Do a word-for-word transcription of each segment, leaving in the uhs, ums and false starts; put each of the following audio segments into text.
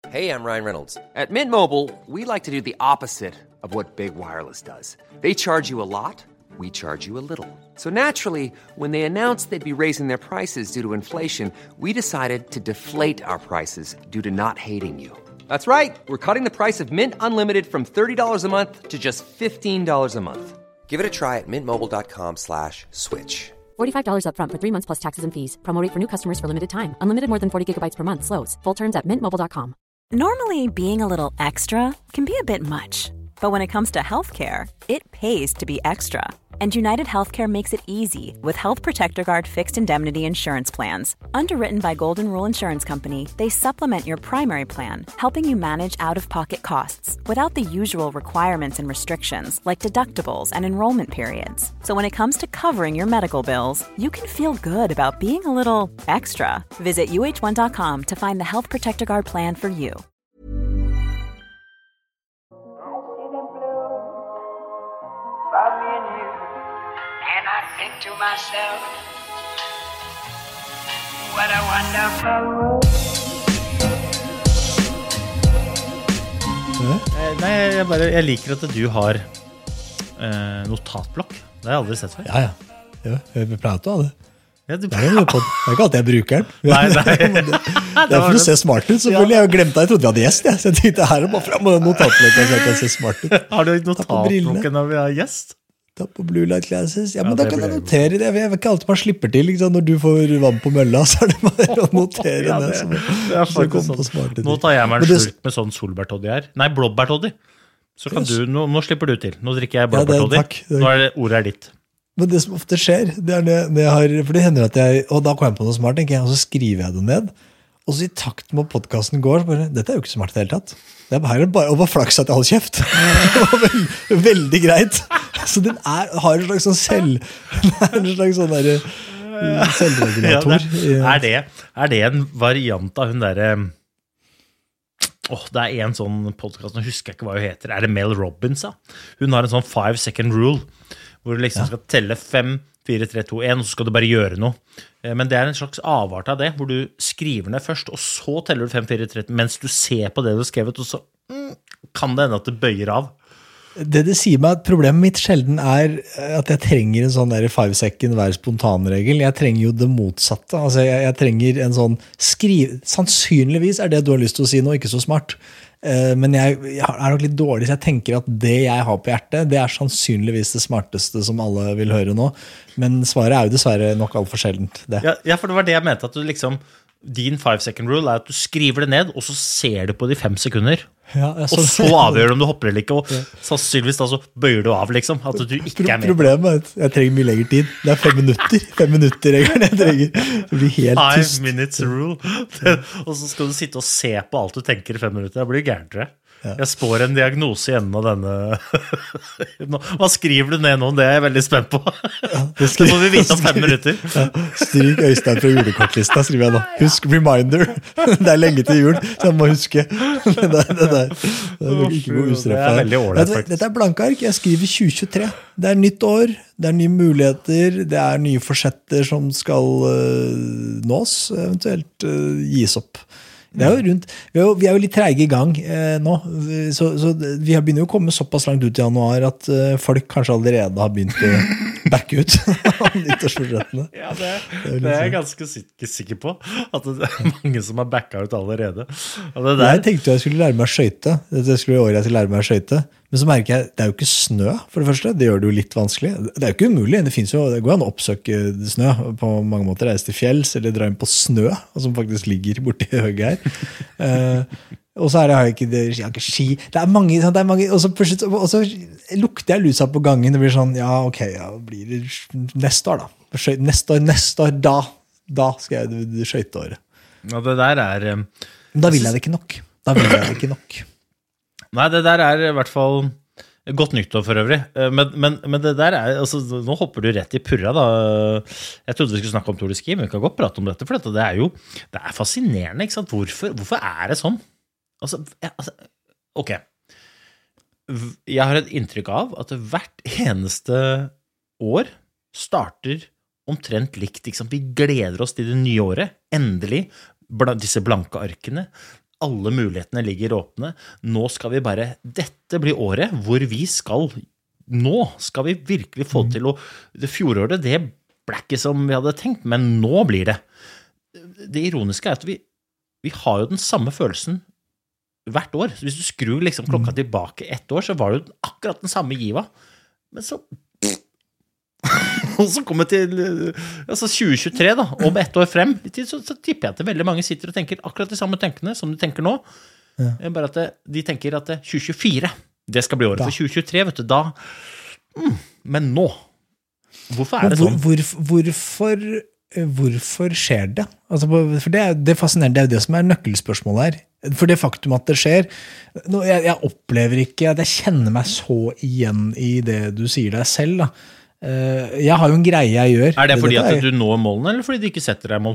Hey, I'm Ryan Reynolds. At Mint Mobile, we like to do the opposite of what Big Wireless does. They charge you a lot, we charge you a little. So naturally, when they announced they'd be raising their prices due to inflation, we decided to deflate our prices due to not hating you. That's right. We're cutting the price of Mint Unlimited from thirty dollars a month to just fifteen dollars a month. Give it a try at mintmobile.com slash switch. forty-five dollars up front for three months plus taxes and fees. Promo rate for new customers for limited time. Unlimited more than forty gigabytes per month. Slows full terms at mint mobile dot com. Normally, being a little extra can be a bit much. But when it comes to healthcare, it pays to be extra. And United Healthcare makes it easy with Health Protector Guard fixed indemnity insurance plans. Underwritten by Golden Rule Insurance Company, they supplement your primary plan, helping you manage out-of-pocket costs without the usual requirements and restrictions like deductibles and enrollment periods. So when it comes to covering your medical bills, you can feel good about being a little extra. Visit U H one dot com to find the Health Protector Guard plan for you. And I think to myself, what a wonderful world. Nei, jeg, bare, jeg liker at du har eh, notatblokk. Det har jeg aldri sett før. Ja, ja. ja vi prater av det. Ja, du... det, er det er ikke alltid jeg bruker den. Nei, nei. det, det er for å se smart ut. Selvfølgelig, jeg har glemt det. Jeg trodde vi hadde gjest. Jeg, så jeg tenkte her er bare frem med notatblokket så jeg kan se smart ut. Har du notatblokken når vi har gjest? Ta på Blue Light Glasses. Ja, men ja, da kan jeg notere det. Jeg vet ikke alltid man slipper til. Liksom. Når du får vann på mølla, så er det bare å notere ja, det. det. Så, det er faktisk sånn. Nå tar jeg meg en det... slurk med sånn solbærtoddy her. Nei, blåbærtoddy. Så kan yes. du, nå, nå slipper du til. Nå drikker jeg blåbærtoddy. Ja, nå er det ordet er ditt. Men det som ofte skjer, det er når jeg, når jeg har, for det hender at jeg, og da kommer jeg på noe smart, tenker jeg, og så skriver jeg det ned, og så i takt med podcasten går, så bare, dette er jo ikke smart i det hele tatt. Det er bare, bare, og bare flaks at jeg holder kjeft. Det var veld, veldig greit. Så den er, har en slags sånn selv, en slags sånn der selvregulator. Ja, det, er, det, er det en variant av hun der, åh, oh, det er en sånn podcast, nå husker jeg ikke hva hun heter, er det Mel Robbins? Ja? Hun har en sånn five second rule, hvor du liksom ja. Skal telle fem, fire, tre, to, en, og så skal du bare gjøre noe. Men det er en slags avart av det, hvor du skriver ned først, og så teller du fem, fire, tre, mens du ser på det du har skrevet, og så mm, kan det ende at du bøyer av. Det det sier meg at problemet mitt sjelden er at jeg trenger en sånn der five second hver spontanregel. Jeg trenger jo det motsatte. Altså jeg, jeg trenger en sånn skriv... Sannsynligvis er det du har lyst til å si nå, ikke så smart. Men jeg, jeg er nok litt dårlig, så jeg tenker at det jeg har på hjertet, det er sannsynligvis det smarteste som alle vil høre nå. Men svaret er jo dessverre nok alt for sjeldent. Det. Ja, ja, for det var det jeg mente, at du liksom... Din five second rule er at du skriver det ned, og så ser du på de fem sekunder. Ja, og så avgjør du om du hopper eller ikke, og ja. Sannsynligvis da så bøyer du av, liksom, at du ikke er med. Problemet er at jeg trenger mye lengre tid. Det er fem minutter. Fem minutter regelen jeg trenger. Det blir helt Five tyst. Five minutes rule. Og så skal du sitte og se på alt du tenker i fem minutter. Det blir gærent, tror jeg. Ja. Jeg spår en diagnose igjen av denne. Hva skriver du ned nå? Det er jeg veldig spent på. Ja, det, skriver, det må vi vite om fem minutter. Ja, stryk Øystein fra julekortlista, skriver jeg nå. Husk reminder. Det er lenge til jul, så jeg må huske. Det er, det er, det er ikke god ustreffe. Det er veldig ålreit, faktisk. Dette er blankark. Jeg skriver tjue tjuetre. Det er nytt år, det er nye muligheter, det er nye forsetter som skal uh, nås, eventuelt uh, gis opp. Det er jo rundt, vi er jo, vi er jo litt treige i gang eh, nå, så, så vi har begynner jo å komme såpass langt ut i januar at eh, folk kanskje allerede har begynt å backe ut av nyttårsforsettene. Ja, det, det, er, det er jeg ganske sikker, sikker på, at det er mange som har backa ut allerede. Og det der... Jeg tenkte jeg skulle lære meg å skøyte, det skulle i året jeg skulle lære meg å skøyte, men så merker jeg, det er jo ikke snø for det første, det gjør det jo litt vanskelig. Det er jo ikke umulig, det finnes jo, det går an å oppsøke snø på mange måter, reise til fjells eller dra inn på snø, som faktisk ligger borti høyre her. uh, og så er det, jeg har ikke, det, jeg har ikke ski, det er mange, det er mange og, så, og så lukter jeg lusa på gangen, det blir sånn, ja ok, ja, blir det neste år da, neste år, neste år, da, da skal jeg det skøyteåret. Ja, det der er... Um, da vil jeg det ikke nok, da vil jeg det ikke nok. Nei, det der er i hvert fall godt nyttår for øvrig, men, men, men det der er, altså, nå hopper du rett i purra da. Jeg trodde vi skulle snakke om Tour de Ski, men vi kan godt prate om dette, for dette, det er jo, det er fascinerende, ikke sant? Hvorfor, hvorfor er det sånn? Altså, jeg, altså, ok, jeg har et inntrykk av at hvert eneste år starter omtrent likt, ikke sant? Vi gleder oss til det nye året, endelig, disse blanke arkene, alle mulighetene ligger åpne. Nå skal vi bare, dette blir året hvor vi skal, nå skal vi virkelig få til, og det fjoråret, det ble ikke som vi hadde tenkt, men nå blir det. Det ironiske er at vi, vi har jo den samme følelsen hvert år. Så hvis du skrur liksom klokka tilbake ett år, så var det jo akkurat den samme giva. Men så... og så kommer til altså tjue tjuetre da, om ett år frem i tid, så, så tipper jeg at veldig mange sitter og tenker akkurat de samme tankene som de tenker nå. Ja. Bare at det, de tenker at tjue tjuefire, det skal bli året for tjue tjuetre, vet du, da. Mm, men nå, hvorfor er det sånn? Hvor, hvor, hvorfor, hvorfor skjer det? Altså, for det er, det er fascinerende, det er jo det som er nøkkelspørsmålet her. For det faktum at det skjer, nå, jeg, jeg opplever ikke at jeg kjenner meg så igjen i det du sier deg selv da. Jeg har jo en greie jeg gjør. Er det fordi at du når målene, eller fordi du ikke setter deg mål?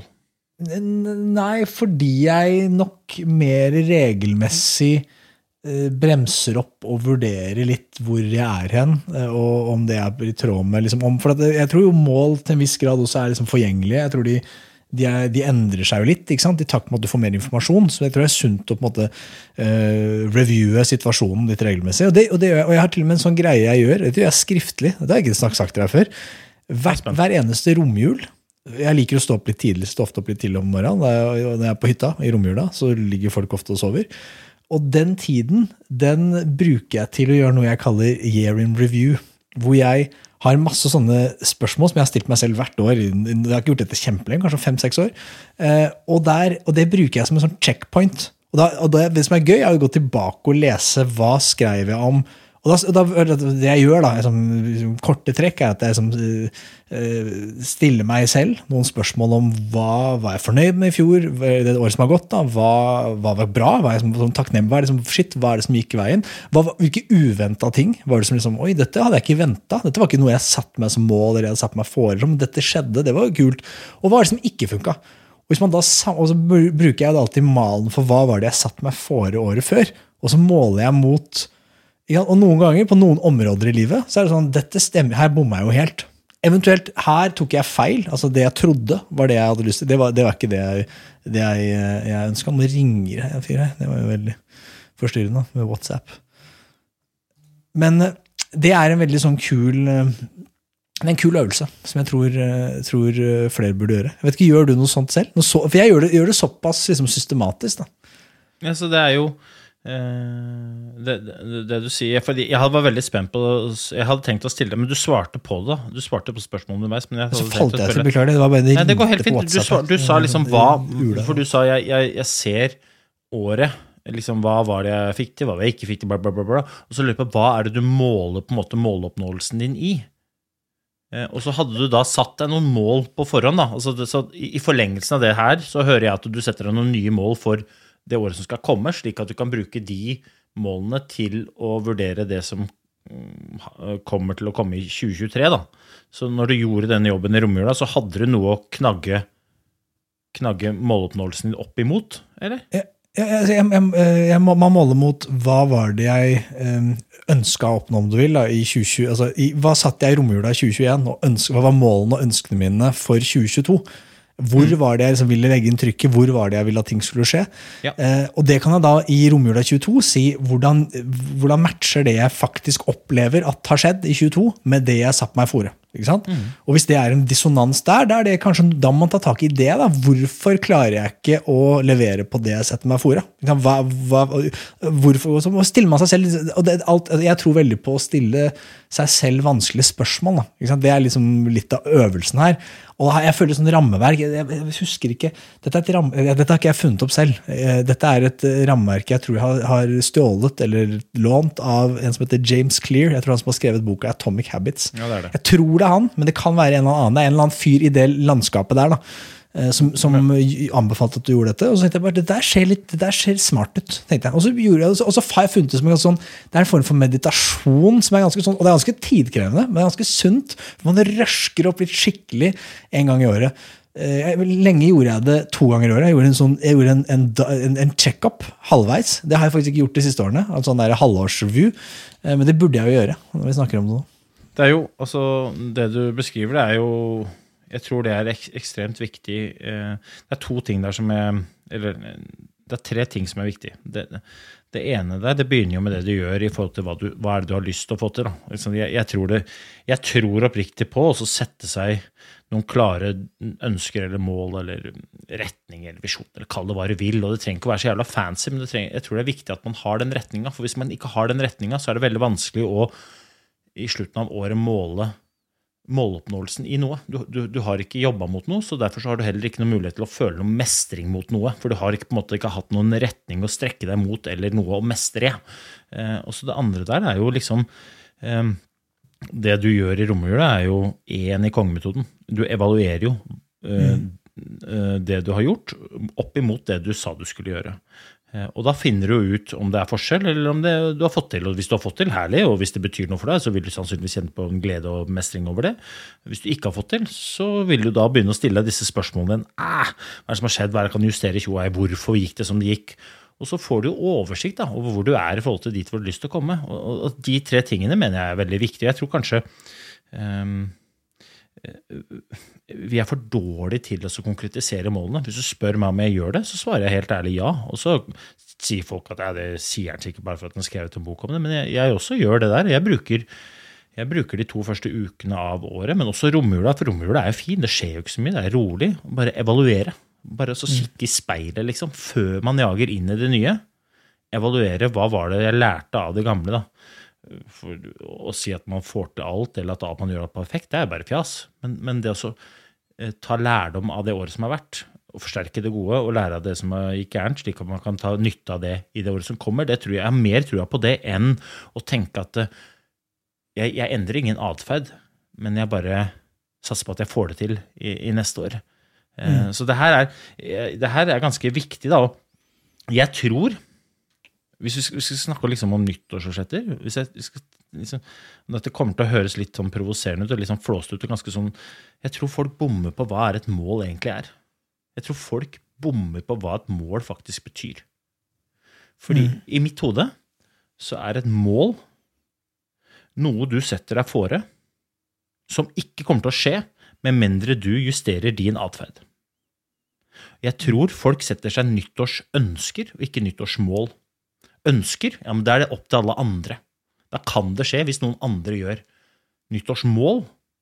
Nei, fordi jeg nok mer regelmessig bremser opp og vurderer litt hvor jeg er hen, og om det er i tråd med liksom, om, for at jeg tror jo mål til en viss grad også er liksom forgjengelige. Jeg tror de De, er, de endrer seg jo litt, ikke sant? I takt med at du får mer informasjon, så jeg tror det er sunt å på en måte uh, reviewe situasjonen litt regelmessig, og, det, og, det, og jeg har til og med en sånn greie jeg gjør, det gjør jeg skriftlig, det har jeg ikke snakket sagt til deg før, hver, hver eneste romjul, jeg liker å stå opp litt tidlig, stå ofte opp litt tidlig om morgenen, når jeg er på hytta i romjula, så ligger folk ofte og sover, og den tiden, den bruker jeg til å gjøre noe jeg kaller year in review, hvor jeg har masse sånne spørsmål som jeg har stilt meg selv hvert år. Jeg har ikke gjort dette kjempelenge, kanskje fem seks år. Og, der, og det bruker jeg som en sånn checkpoint. Og, da, og det, det som er gøy er å gå tilbake og lese hva skrev jeg om. Og da, og da, det jeg gjør da, som, som korte trekk, er at jeg som, uh, stiller meg selv noen spørsmål om hva var jeg fornøyd med i fjor, det året som har gått, da, hva, hva var bra, hva er jeg som, takknemlig, hva er det som, shit, hva er det som gikk i veien, hva, hvilke uventet ting var det som liksom, oi, dette hadde jeg ikke ventet, dette var ikke noe jeg satt meg som mål, eller jeg hadde satt meg foran, men dette skjedde, det var kult, og hva er det som ikke funket? Og, hvis man da, og så bruker jeg da alltid malen for hva var det jeg satt meg fore året før, og så måler jeg mot. Ja, og noen ganger på noen områder i livet så er det sånn, dette stemmer, her bommer jeg jo helt. Eventuelt, her tok jeg feil, altså det jeg trodde var det jeg hadde lyst til, det var, det var ikke det jeg, det jeg, jeg ønsket. Nå ringer jeg, jeg fyrer, det var jo veldig forstyrrende med WhatsApp. Men det er en veldig sånn kul, det er en kul øvelse som jeg tror, tror flere burde gjøre. Jeg vet ikke, gjør du noe sånt selv? Noe så, for jeg gjør det, gjør det såpass liksom, systematisk da. Ja, så det er jo Det, det, det du sier, fordi jeg var veldig spent på, jeg hadde tenkt å stille det, men du svarte på det, du svarte på spørsmålet underveis, men jeg hadde så falt jeg til, beklager det, det var bare det. Nei, det går helt fint, du, svar, du sa liksom hva, for du sa jeg, jeg, jeg ser året, liksom hva var det jeg fikk til, hva var jeg ikke fikk til, bla bla bla, bla. Og så lurer jeg på, hva er det du måler på en måte måloppnåelsen din i? Eh, og så hadde du da satt deg noen mål på forhånd da, altså det, så i, i forlengelsen av det her, så hører jeg at du setter deg noen nye mål for det året som skal komme, slik at du kan bruke de målene til å vurdere det som kommer til å komme i tjue tjuetre da. Så når du gjorde denne jobben i romjula, så hadde du noe å knagge, knagge måloppnåelsen opp imot, eller? Jeg, jeg, jeg, jeg, jeg må, man måler mot hva var det jeg ønsket å oppnå, om du vil, da, i tjue tjue, altså, i, hva satt jeg i romjula i tjue tjueen, og ønske, hva var målene og ønskene mine for tjue tjueto? Hvor var det jeg liksom ville legge inn trykket? Hvor var det jeg ville at ting skulle skje? Ja. Eh, og det kan jeg da i romjula tjueto si, hvordan, hvordan matcher det jeg faktisk opplever at har skjedd i tjueto med det jeg satt meg fore. Ikke sant? Mm. Og hvis det er en dissonans der, da er det kanskje, da må man ta tak i det da. Hvorfor klarer jeg ikke å levere på det jeg setter meg fore? Hva, hva, hvorfor, så stiller man seg selv, og det, alt, jeg tror veldig på å stille seg selv vanskelige spørsmål da. Ikke sant? Det er liksom litt av øvelsen her. Og jeg føler sånn rammeverk, jeg, jeg husker ikke, dette, er et ram, dette har ikke jeg funnet opp selv. Dette er et rammeverk jeg tror jeg har, har stjålet eller lånt av en som heter James Clear. Jeg tror han som har skrevet boka Atomic Habits. Ja, det er det. Jeg tror det er han, men det kan være en eller annen. Det er en eller annen fyr i det landskapet der da, som, som anbefalte at du gjorde dette. Og så tenkte jeg bare, det der ser, litt, det der ser smart ut, tenkte jeg. Og så, gjorde jeg, og så har jeg funnet det som en sånn, det er en form for meditasjon som er ganske sånn, og det er ganske tidkrevende, men det er ganske sunt. Man røsker opp litt skikkelig en gang i året. Jeg, lenge gjorde jeg det to ganger i året. Jeg gjorde en, sånn, jeg gjorde en, en, en, en check-up halvveis. Det har jeg faktisk ikke gjort de siste årene, en sånn der halvårsreview, men det burde jeg jo gjøre når vi snakker om det nå. Det er jo, altså, det du beskriver, det er jo, jeg tror det er ek, ekstremt viktig. Det er to ting der som er, eller det er tre ting som er viktig. Det, det ene der, det begynner jo med det du gjør i forhold til hva, du, hva er det du har lyst til å få til. Da. Jeg, jeg, tror det, jeg tror oppriktig på å sette seg noen klare ønsker eller mål eller retning eller visjon, eller kall det hva du vil, og det trenger ikke å være så jævla fancy, men det trenger, jeg tror det er viktig at man har den retningen, for hvis man ikke har den retningen, så er det veldig vanskelig å i slutten av året måle måloppnåelsen i noe. Du, du, du har ikke jobbet mot noe, så derfor så har du heller ikke noen mulighet til å føle noen mestring mot noe, for du har ikke, på en måte ikke hatt noen retning å strekke deg mot, eller noe å mestre. Eh, og så det andre der er jo liksom, eh, det du gjør i romjula er jo en i kongemetoden. Du evaluerer jo eh, mm. det du har gjort, opp imot det du sa du skulle gjøre. Og da finner du ut om det er forskjell, eller om det du har fått til. Og hvis du har fått til, herlig, og hvis det betyr noe for deg, så vil du sannsynligvis kjenne på en glede og mestring over det. Hvis du ikke har fått til, så vil du da begynne å stille deg disse spørsmålene. Æh, hva er det som har skjedd? Hva er det kan justere? Hvorfor gikk det som det gikk? Og så får du oversikt da, over hvor du er i forhold til dit hvor du har lyst til å komme. Og de tre tingene mener jeg er veldig viktige. Jeg tror kanskje um, vi er for dårlige til å konkretisere målene. Hvis du spør meg om jeg gjør det, så svarer jeg helt ærlig ja. Og så sier folk at ja, det sier han sikkert bare for at han skrevet en bok om det, men jeg, jeg også gjør det der. Jeg bruker, jeg bruker de to første ukene av året, men også romjula, for romjula er jo fin, det skjer jo ikke så mye, det er rolig. Bare evaluere. Bare så kikke i speilet, liksom, før man jager inn i det nye. Evaluere, hva var det jeg lærte av det gamle, da? For å si at man får til alt, eller at alt man gjør det perfekt, det er bare fjas. Men, men det å eh, ta lærdom av det året som har vært, og forsterke det gode, og lære av det som gikk gærent, slik at man kan ta nytte av det i det året som kommer, det tror jeg, jeg har mer tror jeg på det, enn å tenke at eh, jeg, jeg endrer ingen adferd, men jeg bare satser på at jeg får det til i, i neste år. Eh, mm. Så det her, er, det her er ganske viktig da, og jeg tror Hvis vi skal, vi skal snakke liksom om nyttårsforsetter, hvis jeg, vi skal, liksom, dette kommer til å høres litt sånn provoserende ut, og litt sånn flåst ut, og ganske sånn, jeg tror folk bommer på hva er et mål egentlig er. Jeg tror folk bommer på hva et mål faktisk betyr. Fordi mm. i mitt hode så er et mål noe du setter deg fore, som ikke kommer til å skje, med mindre du justerer din adferd. Jeg tror folk setter seg nyttårsønsker, og ikke nyttårsmål. Ønsker, ja, men da er det opp til alle andre. Da kan det skje hvis noen andre gjør nyttårsmål.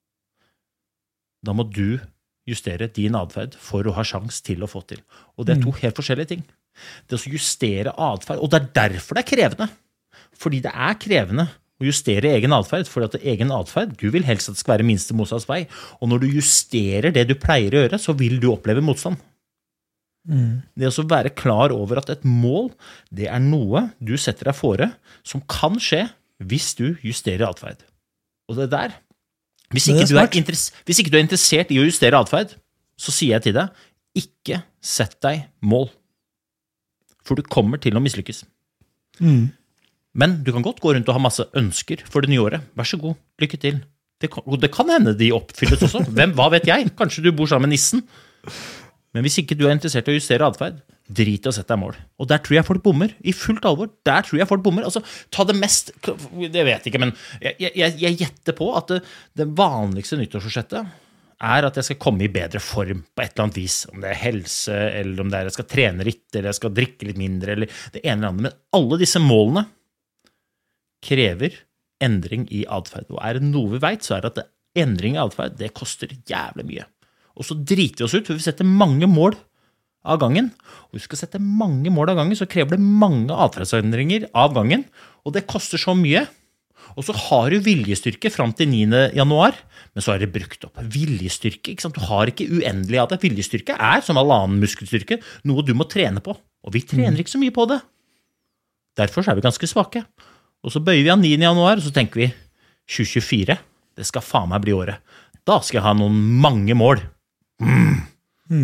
Da må du justere din adferd for å ha sjans til å få til. Og det er to helt forskjellige ting. Det å justere adferd, og det er derfor det er krevende. Fordi det er krevende å justere egen adferd, for at egen adferd, du vil helst at det skal være minste motstands vei. Og når du justerer det du pleier å gjøre, så vil du oppleve motstand. Mm. Det å være klar over at et mål, det er noe du setter deg fore som kan skje hvis du justerer adferd. Og det der, hvis ikke, du er hvis ikke du er interessert i å justere adferd, så sier jeg til deg, ikke sett deg mål. For du kommer til å mislykkes. Mm. Men du kan godt gå rundt og ha masse ønsker for det nye året. Vær så god, lykke til. Det kan, det kan hende de oppfylles også. Hvem, hva vet jeg? Kanskje du bor sammen med nissen. Men hvis ikke du er interessert i å justere adferd, drit i å sette deg mål. Og der tror jeg folk bommer, i fullt alvor. Der tror jeg folk bommer. Altså, ta det mest, det vet jeg ikke, men jeg, jeg, jeg gjetter på at det, det vanligste nyttårsforsettet er at jeg skal komme i bedre form på et eller annet vis. Om det er helse, eller om det er jeg skal trene litt, eller jeg skal drikke litt mindre, eller det ene eller andre. Men alle disse målene krever endring i adferd. Og er det noe vi vet, så er det at det, endring i adferd, det koster jævlig mye. Og så driter vi oss ut, for vi setter mange mål av gangen. Og hvis vi skal sette mange mål av gangen, så krever det mange adferdsendringer av gangen. Og det koster så mye. Og så har du viljestyrke frem til niende januar, men så er det brukt opp. Viljestyrke, ikke sant? Du har ikke uendelig av det. Viljestyrke er, som all annen muskelstyrke, noe du må trene på. Og vi trener ikke så mye på det. Derfor er vi ganske svake. Og så bøyer vi av niende januar, og så tenker vi tjue tjuefire, det skal faen meg bli året. Da skal jeg ha noen mange mål. Mm. Mm.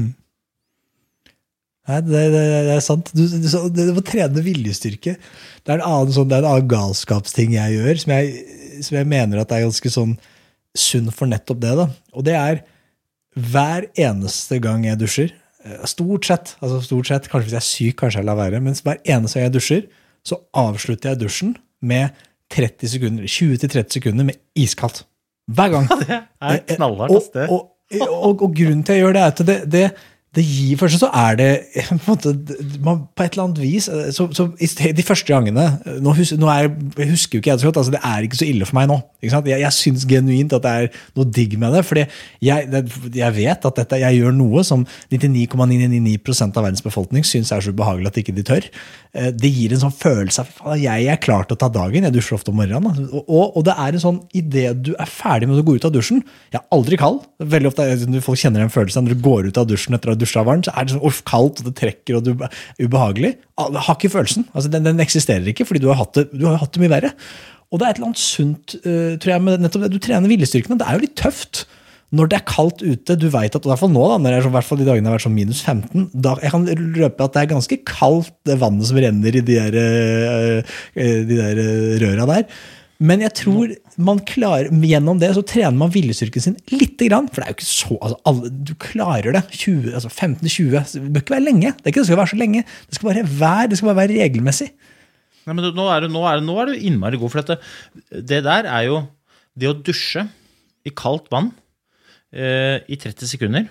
Nei, det, det, det er sant. Du, du, du, du må trene viljestyrke. Det er en annen, sånn, det er en annen galskapsting jeg gjør, som jeg, som jeg mener at er ganske sånn sunn for nettopp det. Da. Og det er hver eneste gang jeg dusjer, stort sett, altså stort sett, kanskje hvis jeg er syk, kanskje jeg lar være, men hver eneste gang jeg dusjer, så avslutter jeg dusjen med tretti sekunder, tjue til tretti sekunder med iskaldt. Hver gang. Det er knallhardt. Og, og, og, og, og grunnen til jeg gjør det er at det, det, Det gir først så er det på, en måte, man, på et eller annet vis så, så i sted, de første gangene nå, hus, nå er, jeg husker jo ikke jeg så godt altså det er ikke så ille for meg nå ikke sant? Jeg, jeg synes genuint at det er noe digg med det fordi jeg, det, jeg vet at dette, jeg gjør noe som nittini komma ni ni ni prosent av verdens befolkning synes er så ubehagelig at ikke de tør det gir en sånn følelse av at jeg er klar til å ta dagen, jeg dusjer ofte om morgenen og, og, og det er en sånn i det du er ferdig med å gå ut av dusjen jeg er aldri kald, veldig ofte folk kjenner en følelse når du går ut av dusjen etter å dusja varmt, så er det sånn uff, kaldt, og det trekker, og det er ubehagelig. Jeg har ikke følelsen. Altså, den, den eksisterer ikke, fordi du har hatt det, du har hatt det mye verre. Og det er et eller annet sunt, uh, tror jeg, med nettopp det. Du trener viljestyrkene. Det er jo litt tøft. Når det er kaldt ute, du vet at, og i hvert fall nå, da, når det er så, i hvert fall de dagene har vært sånn minus femten, da, jeg kan røpe at det er ganske kaldt, det vannet som renner i de der, uh, de der uh, røra der. Men jeg tror man klarer, gjennom det så trener man viljestyrken sin litt grann, for det er jo ikke så, altså, alle, du klarer det, tjue, altså femten til tjue, det bør ikke være lenge, det er ikke det skal være så lenge, det skal bare være, det skal bare være regelmessig. Nei, men nå er, du, nå, er, nå er du innmari god, for dette. Det der er jo det å dusje i kaldt vann eh, i tretti sekunder,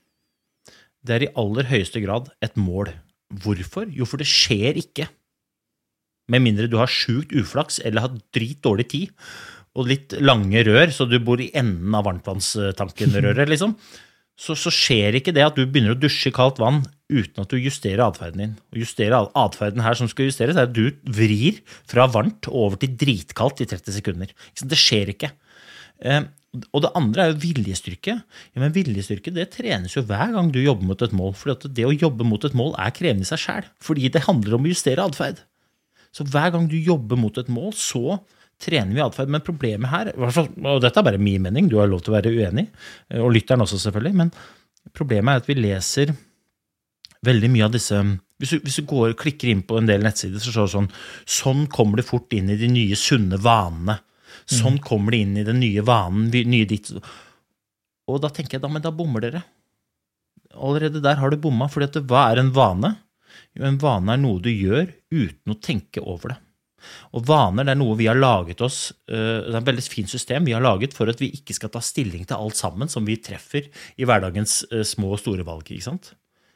det er i aller høyeste grad et mål. Hvorfor? Jo, for det skjer ikke. Med mindre du har sjukt uflaks eller har drit dårlig tid og litt lange rør, så du bor i enden av varmtvannstanken-røret, liksom. Så, så skjer ikke det at du begynner å dusje i kaldt vann uten at du justerer adferden din. Og justere adferden her som skal justeres er at du vrir fra varmt over til dritkaldt i tretti sekunder. Det skjer ikke. Eh, og det andre er jo viljestyrke. Ja, men viljestyrke, det trenes jo hver gang du jobber mot et mål, for det å jobbe mot et mål er krevende i seg selv, fordi det handler om å justere adferd. Så hver gang du jobber mot et mål, så trener vi adferd. Men problemet her, og dette er bare min mening, du har lov til å være uenig, og lytteren også selvfølgelig, men problemet er at vi leser veldig mye av disse, hvis du, hvis du går og klikker inn på en del nettsider, så står det sånn, sånn kommer det fort inn i de nye sunne vanene, sånn mm. kommer det inn i den nye vanen, nye ditt, og da tenker jeg, da, men da bommer dere. Allerede der har du bomma, fordi at hva er en vane? Jo, en vane er noe du gjør uten å tenke over det. Og vaner, det er noe vi har laget oss, det er et veldig fint system vi har laget for at vi ikke skal ta stilling til alt sammen som vi treffer i hverdagens små og store valg, ikke sant?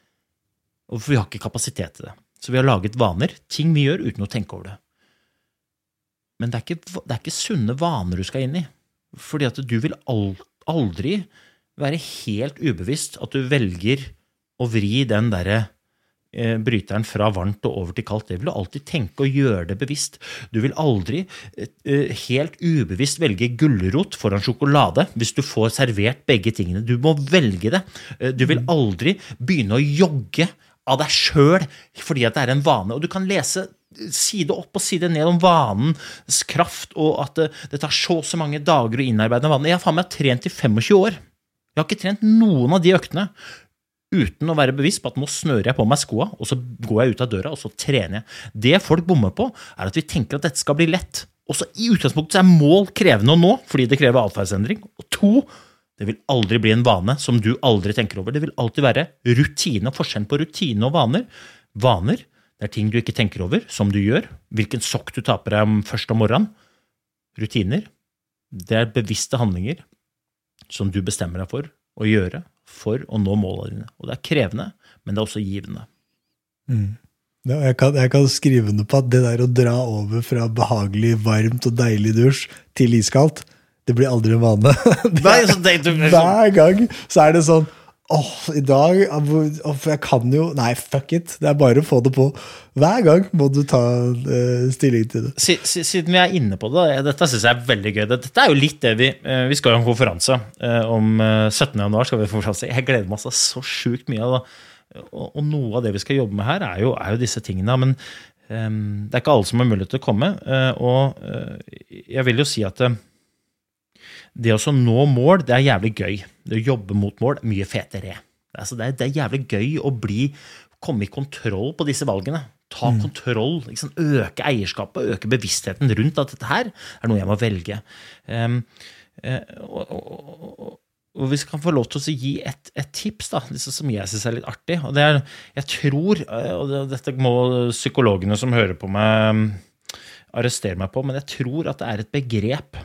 Og vi har ikke kapasitet til det. Så vi har laget vaner, ting vi gjør uten å tenke over det. Men det er ikke, det er ikke sunne vaner du skal inn i, fordi at du vil aldri være helt ubevisst at du velger å vri den der bryteren fra varmt og over til kaldt. Det vil du alltid tenke og gjøre det bevisst. Du vil aldri eh, helt ubevisst velge gulrot foran sjokolade hvis du får servert begge tingene. Du må velge det. Du vil aldri begynne å jogge av deg selv fordi at det er en vane. Og du kan lese side opp og side ned om vanens kraft og at det, det tar så så mange dager å innarbeide vanen. Jeg har faen meg trent i tjuefem år. Jeg har ikke trent noen av de øktene uten å være bevisst på at nå snører jeg på meg skoa, og så går jeg ut av døra, og så trener jeg. Det folk bommer på er at vi tenker at dette skal bli lett. Og så i utgangspunktet så er mål krevende å nå, fordi det krever adferdsendring. Og to, det vil aldri bli en vane som du aldri tenker over. Det vil alltid være rutine, og forskjell på rutine og vaner. Vaner, det er ting du ikke tenker over, som du gjør. Hvilken sokk du taper deg først om morgenen. Rutiner, det er bevisste handlinger som du bestemmer deg for å gjøre, for å nå målene dine. Og det er krevende, men det er også givende. Mm. Ja, jeg, kan, jeg kan skrive under på at det der å dra over fra behagelig, varmt og deilig dusj til iskaldt, det blir aldri en vane. Nei, så det, du, Hver gang så er det sånn, åh, i dag, åh, jeg kan jo, nei, fuck it, det er bare å få det på. Hver gang må du ta uh, stilling til det. Siden vi er inne på det, dette synes jeg er veldig gøy. Dette er jo litt det vi, vi skal ha en konferanse om syttende januar, skal vi ha en konferanse. Jeg gleder meg så sjukt mye av det. Og, og noe av det vi skal jobbe med her er jo, er jo disse tingene, men um, det er ikke alle som har mulighet til å komme, uh, og uh, jeg vil jo si at uh, det å nå mål, det er jævlig gøy. Det å jobbe mot mål, mye fetere. Altså, det, er, det er jævlig gøy å bli, komme i kontroll på disse valgene. Ta mm. kontroll, liksom, øke eierskapet, øke bevisstheten rundt at dette her er noe jeg må velge. Um, uh, og, og, og, og vi kan få lov til å gi et, et tips, da, liksom, som jeg synes er litt artig. Og det er, jeg tror, og dette må psykologene som hører på meg arrestere meg på, men jeg tror at det er et begrep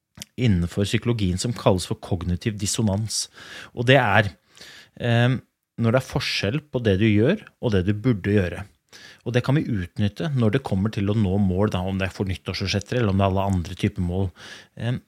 innenfor psykologien som kalles for kognitiv dissonans. Og det er, eh, når det er forskjell på det du gjør og det du burde gjøre. Og det kan vi utnytte når det kommer til å nå mål, da, om det er for nyttårsforsetter eller om det er alle andre typer mål. Eh,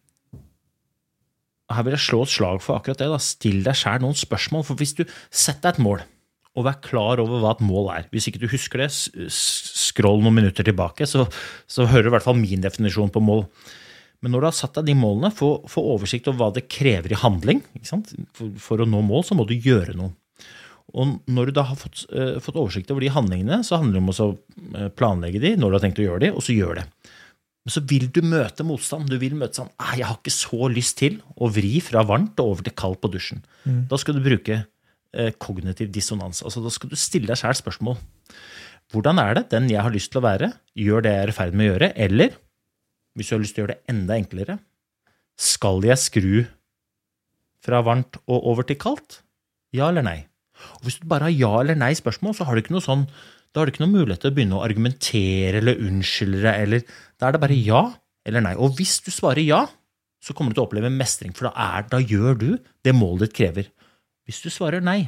her vil jeg slå et slag for akkurat det. Da. Still deg selv noen spørsmål, for hvis du setter deg et mål, og vær klar over hva et mål er. Hvis ikke du husker det, scroll noen minutter tilbake, så, så hører du i hvert fall min definisjon på mål. Men når du har satt deg de målene, få, få oversikt over hva det krever i handling. Ikke sant? For, for å nå mål, så må du gjøre noe. Og når du da har fått, uh, fått oversikt over de handlingene, så handler det om å planlegge de, når du har tenkt å gjøre de, og så gjør det. Men så vil du møte motstand. Du vil møte sånn, jeg har ikke så lyst til å vri fra varmt og over til kaldt på dusjen. Mm. Da skal du bruke uh, kognitiv dissonans. Altså da skal du stille deg selv spørsmål. Hvordan er det den jeg har lyst til å være, gjør det jeg er i ferd med å gjøre, eller hvis du har lyst til å gjøre det enda enklere, skal jeg skru fra varmt og over til kaldt? Ja eller nei? Og hvis du bare har ja eller nei spørsmål, så har du ikke noe sånn, da har du ikke noe mulighet til å begynne å argumentere eller unnskylde deg, eller da er det bare ja eller nei. Og hvis du svarer ja, så kommer du til å oppleve mestring, for da, er, da gjør du det målet ditt krever. Hvis du svarer nei,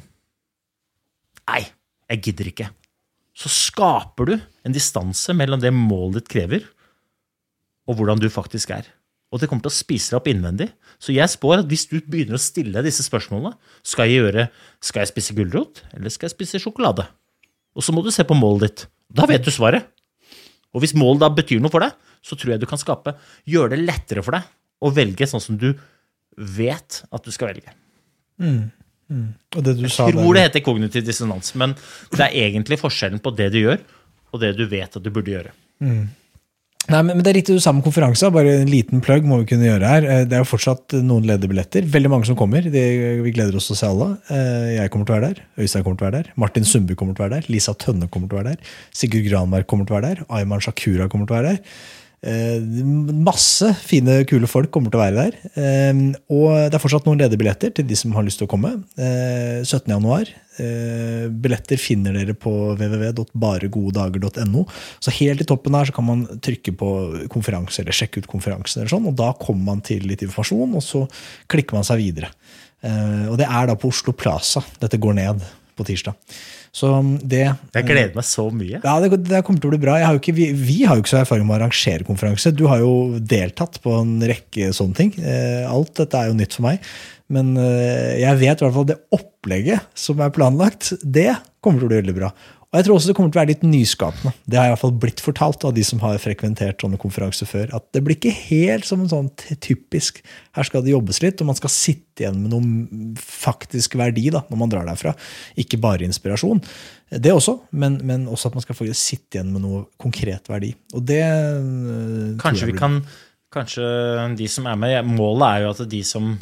nei, jeg gidder ikke, så skaper du en distanse mellom det målet ditt krever, og hvordan du faktisk er. Og det kommer til å spise deg opp innvendig. Så jeg spår at hvis du begynner å stille disse spørsmålene, skal jeg gjøre, skal jeg spise gulrot, eller skal jeg spise sjokolade? Og så må du se på målet ditt. Da vet du svaret. Og hvis målet da betyr noe for deg, så tror jeg du kan skape, gjøre det lettere for deg å velge sånn som du vet at du skal velge. Mm. Mm. Og det du jeg sa tror der, det heter kognitiv dissonans, men det er egentlig forskjellen på det du gjør, og det du vet at du burde gjøre. Mm. Nei, men det er riktig du sa med konferanse, bare en liten plugg må vi kunne gjøre her. Det er jo fortsatt noen ledige billetter, veldig mange som kommer, det, vi gleder oss til å se alle. Jeg kommer til å være der, Øystein kommer til å være der, Martin Sundby kommer til å være der, Lisa Tønne kommer til å være der, Sigurd Granmark kommer til å være der, Ayman Shakura kommer til å være der. Masse fine, kule folk kommer til å være der, og det er fortsatt noen ledige billetter til de som har lyst til å komme. syttende januar, billetter finner dere på w w w punktum baregode dager punktum no, så helt i toppen her så kan man trykke på konferanse eller sjekke ut konferansen eller sånn, og da kommer man til litt informasjon, og så klikker man seg videre. Og det er da på Oslo Plaza, dette går ned på tirsdag. Så det, jeg gleder meg så mye. Ja, det, det kommer til å bli bra. Jeg har jo ikke, vi, vi har jo ikke så erfaring med å arrangere konferanse. Du har jo deltatt på en rekke sånne ting. Alt dette er jo nytt for meg. Men jeg vet i hvert fall det opplegget som er planlagt, det kommer til å bli veldig bra. Og jeg tror også det kommer til å være litt nyskapende. Det har i hvert fall blitt fortalt av de som har frekventert sånne konferanser før, at det blir ikke helt som en sånn typisk, her skal det jobbes litt, og man skal sitte igjen med noen faktisk verdi da, når man drar derfra. Ikke bare inspirasjon. Det også, men, men også at man skal faktisk sitte igjen med noe konkret verdi. Og det kanskje vi kan, kanskje de som er med, målet er jo at de som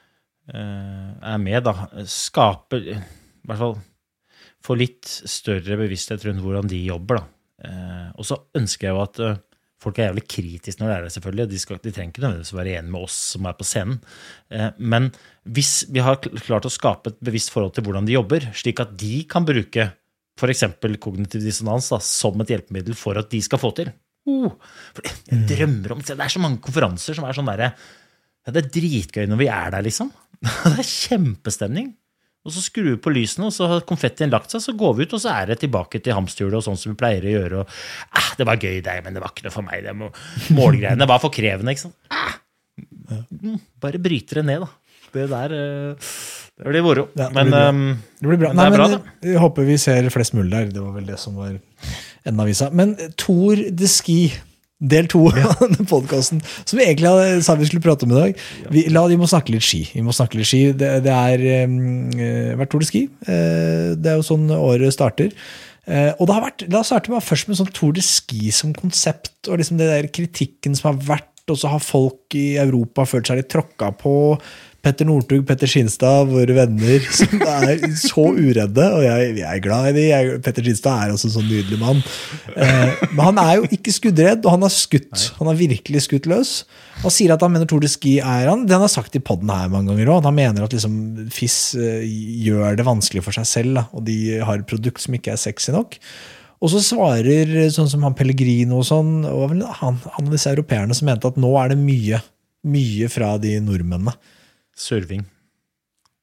uh, er med da, skaper, i hvert fall få litt større bevissthet rundt hvordan de jobber. Da. Eh, og så ønsker jeg jo at uh, folk er jævlig kritiske når det er det selvfølgelig, de, skal, de trenger ikke nødvendigvis være enige med oss som er på scenen. Eh, men hvis vi har klart å skape et bevisst forhold til hvordan de jobber, slik at de kan bruke for eksempel kognitiv dissonans da, som et hjelpemiddel for at de skal få til. Uh, for jeg drømmer om, det er så mange konferanser som er sånn der, ja, det er dritgøy når vi er der liksom. Det er kjempestemning. Og så skrur vi på lysene, og så har konfettien lagt seg, så går vi ut, og så er det tilbake til hamsterhjulet og sånn som vi pleier å gjøre. Og, ah, det var gøy der, men det var ikke noe for meg. Det må, målgreiene var for krevende, ikke sant? Ah, bare bryter det ned, da. Det der, det blir moro. Ja, men, men det blir bra. Men Nei, det er bra, men, da. Jeg håper vi ser flest mulig der. Det var vel det som var enden av visa. Men Tour de Ski, del to av denne podcasten, som vi egentlig hadde, sa vi skulle prate om i dag. Vi, la, vi må snakke litt ski. Vi må snakke litt ski. Det, det er um, vært Tour de Ski. Uh, det er jo sånn året starter. Uh, og det har vært, da starter man først med sånn Tour de Ski som konsept, og liksom det der kritikken som har vært, og så har folk i Europa følt seg litt tråkket på. Petter Northug, Petter Skinstad, våre venner, som er så uredde, og jeg, jeg er glad i de. Jeg, Petter Skinstad er også en sånn nydelig mann. Eh, men han er jo ikke skuddredd, og han har skutt. Nei. Han har virkelig skutt løs. Han sier at han mener Tour de Ski er han. Det han har sagt i podden her mange ganger også. Han mener at liksom, F I S eh, gjør det vanskelig for seg selv, da, og de har et produkt som ikke er sexy nok. Og så svarer sånn som han Pellegrino og sånn, og vel, han, han av disse europeerne som mente at nå er det mye, mye fra de nordmennene. Surving.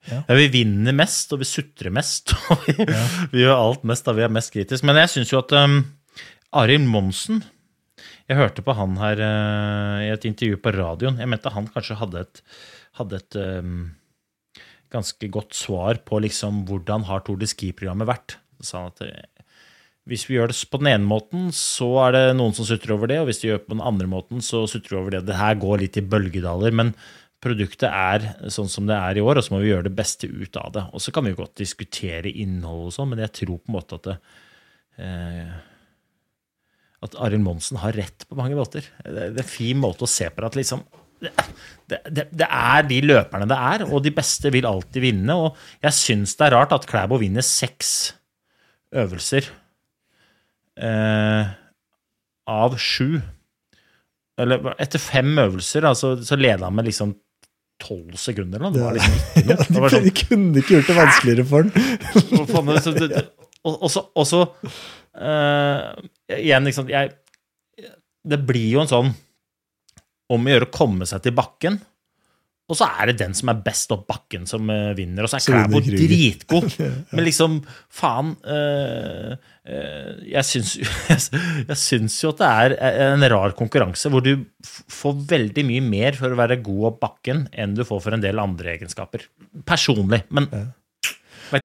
Ja. Ja, vi vinner mest, og vi suttrer mest, og vi, ja. vi gjør alt mest da vi er mest kritisk. Men jeg synes jo at um, Arild Monsen, jeg hørte på han her uh, i et intervju på radioen, jeg mente han kanskje hadde et, hadde et um, ganske godt svar på liksom hvordan har Tour de Ski-programmet vært. Så sa han at uh, hvis vi gjør det på den ene måten, så er det noen som suttrer over det, og hvis vi gjør det på den andre måten, så suttrer vi over det. Det her går litt i bølgedaler, men produktet er sånn som det er i år, og så må vi gjøre det beste ut av det. Og så kan vi jo godt diskutere innhold og sånn, men jeg tror på en måte at det, eh, at Arild Monsen har rett på mange måter. Det er en fin måte å se på det, at liksom, det, det, det er de løperne det er, og de beste vil alltid vinne, og jeg synes det er rart at Klæbo vinner seks øvelser eh, av sju. Eller etter fem øvelser, altså, så leder han med liksom tolv sekunder, eller? Det var liksom ikke noe. Ja, de, var sånn, de kunne ikke gjort det vanskeligere for den. og, og så, og så uh, igjen, liksom, jeg, det blir jo en sånn om å gjøre å komme seg til bakken, og så er det den som er best opp bakken som uh, vinner, og så er Klæbo dritgod. Men liksom, faen, uh, uh, jeg, synes, jeg, jeg synes jo at det er en rar konkurranse, hvor du f- får veldig mye mer for å være god opp bakken, enn du får for en del andre egenskaper. Personlig, men... Ja.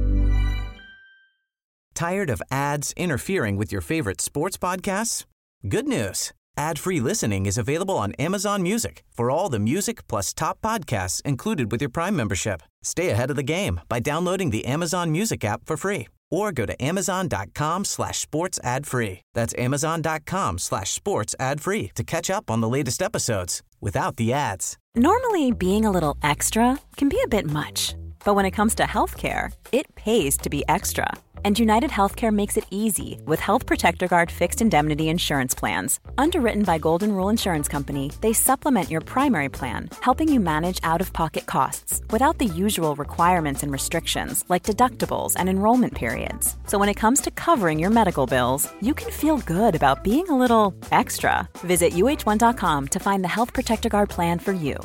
Tired of ads interfering with your favorite sports podcasts? Good news. Ad-free listening is available on Amazon Music for all the music plus top podcasts included with your Prime membership. Stay ahead of the game by downloading the Amazon Music app for free or go to amazon.com slash sports ad free. That's amazon.com slash sports ad free to catch up on the latest episodes without the ads. Normally, being a little extra can be a bit much, but when it comes to healthcare, it pays to be extra. And United Healthcare makes it easy with Health Protector Guard fixed indemnity insurance plans. Underwritten by Golden Rule Insurance Company, they supplement your primary plan, helping you manage out-of-pocket costs without the usual requirements and restrictions like deductibles and enrollment periods. So when it comes to covering your medical bills, you can feel good about being a little extra. Visit U H one dot com to find the Health Protector Guard plan for you.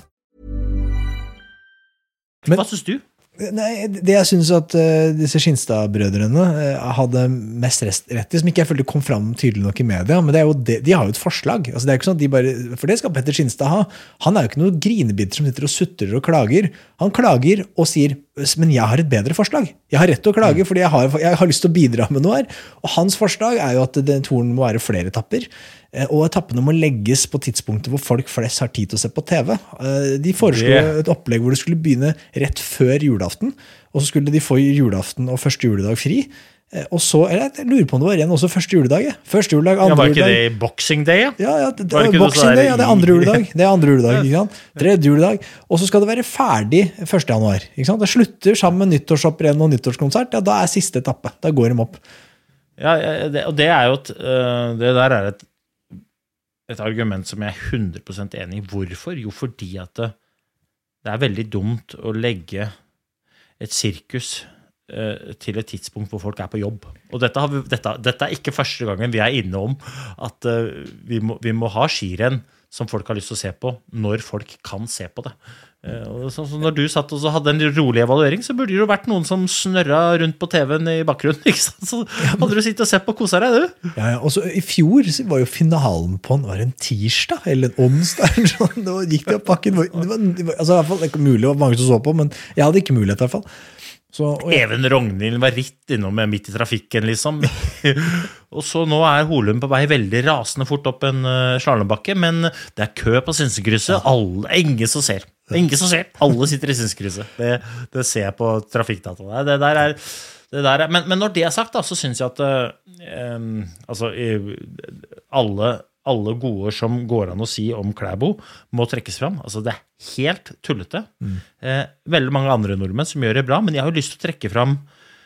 Men, hva synes du? Nei, det jeg synes at uh, disse Skinstad-brødrene uh, hadde mest rest, rett i, som ikke jeg følte kom fram tydelig nok i media, men det er jo det, de har jo et forslag. Altså, det er ikke sånn at de bare, for det skal Petter Skinstad ha. Han er jo ikke noen grinebiter som sitter og sutrer og klager. Han klager og sier, men jeg har et bedre forslag. Jeg har rett til å klage, mm. fordi jeg har, jeg har lyst til å bidra med noe her. Og hans forslag er jo at den turen må være flere etapper, og etappene må legges på tidspunktet hvor folk flest har tid til å se på T V. De foreslo et opplegg hvor det skulle begynne rett før julaften, og så skulle de få julaften og første juledag fri. Og så, eller jeg lurer på om det var igjen også første juledag. Første juledag, andre juledag. Ja, var ikke juledag. det Boxing Day? Ja, ja, ja det, det, Boxing Day, ja, det er andre juledag. Det er andre juledag, ikke sant? Tredje juledag. Og så skal det være ferdig første januar. Ikke sant? Det slutter sammen med nyttårshopprenn og nyttårskonsert. Ja, da er siste etappe. Da går de opp. Ja, det, og det er jo et, det der er et et argument som jeg er hundre prosent enig i. Hvorfor? Jo, fordi at det, det er veldig dumt å legge et sirkus uh, til et tidspunkt hvor folk er på jobb. Og dette, har vi, dette, dette er ikke første gangen vi er inne om at uh, vi, må, vi må ha skirenn som folk har lyst til å se på, når folk kan se på det. Uh, så, så når du satt og så hadde en rolig evaluering, så burde det jo vært noen som snørret rundt på T V-en i bakgrunnen, ikke sant? Så hadde du sittet og sett på kosa deg, du. Ja, ja, og så i fjor var jo finalen på en, var det en tirsdag, eller en onsdag, da gikk det opp pakken. Det var, det var, altså i hvert fall, det er ikke mulig, det var mange som så på, men jeg hadde ikke mulighet i hvert fall. Så, ja. Even Rognhild var ritt innom midt i trafikken, liksom. Og så nå er Holum på vei veldig rasende fort opp en uh, slalombakke, men det er kø på Sinsenkrysset. Alle, ingen som ser. Ingen som ser. Alle sitter i Sinsenkrysset. Det, det ser jeg på trafikkdata. Det der er, det der er men, men når det er sagt, da, så synes jeg at uh, um, altså, alle, alle gode som går an å si om Klæbo må trekkes fram. Altså, det er helt tullete. Mm. Eh, veldig mange andre nordmenn som gjør det bra, men jeg har jo lyst til å trekke fram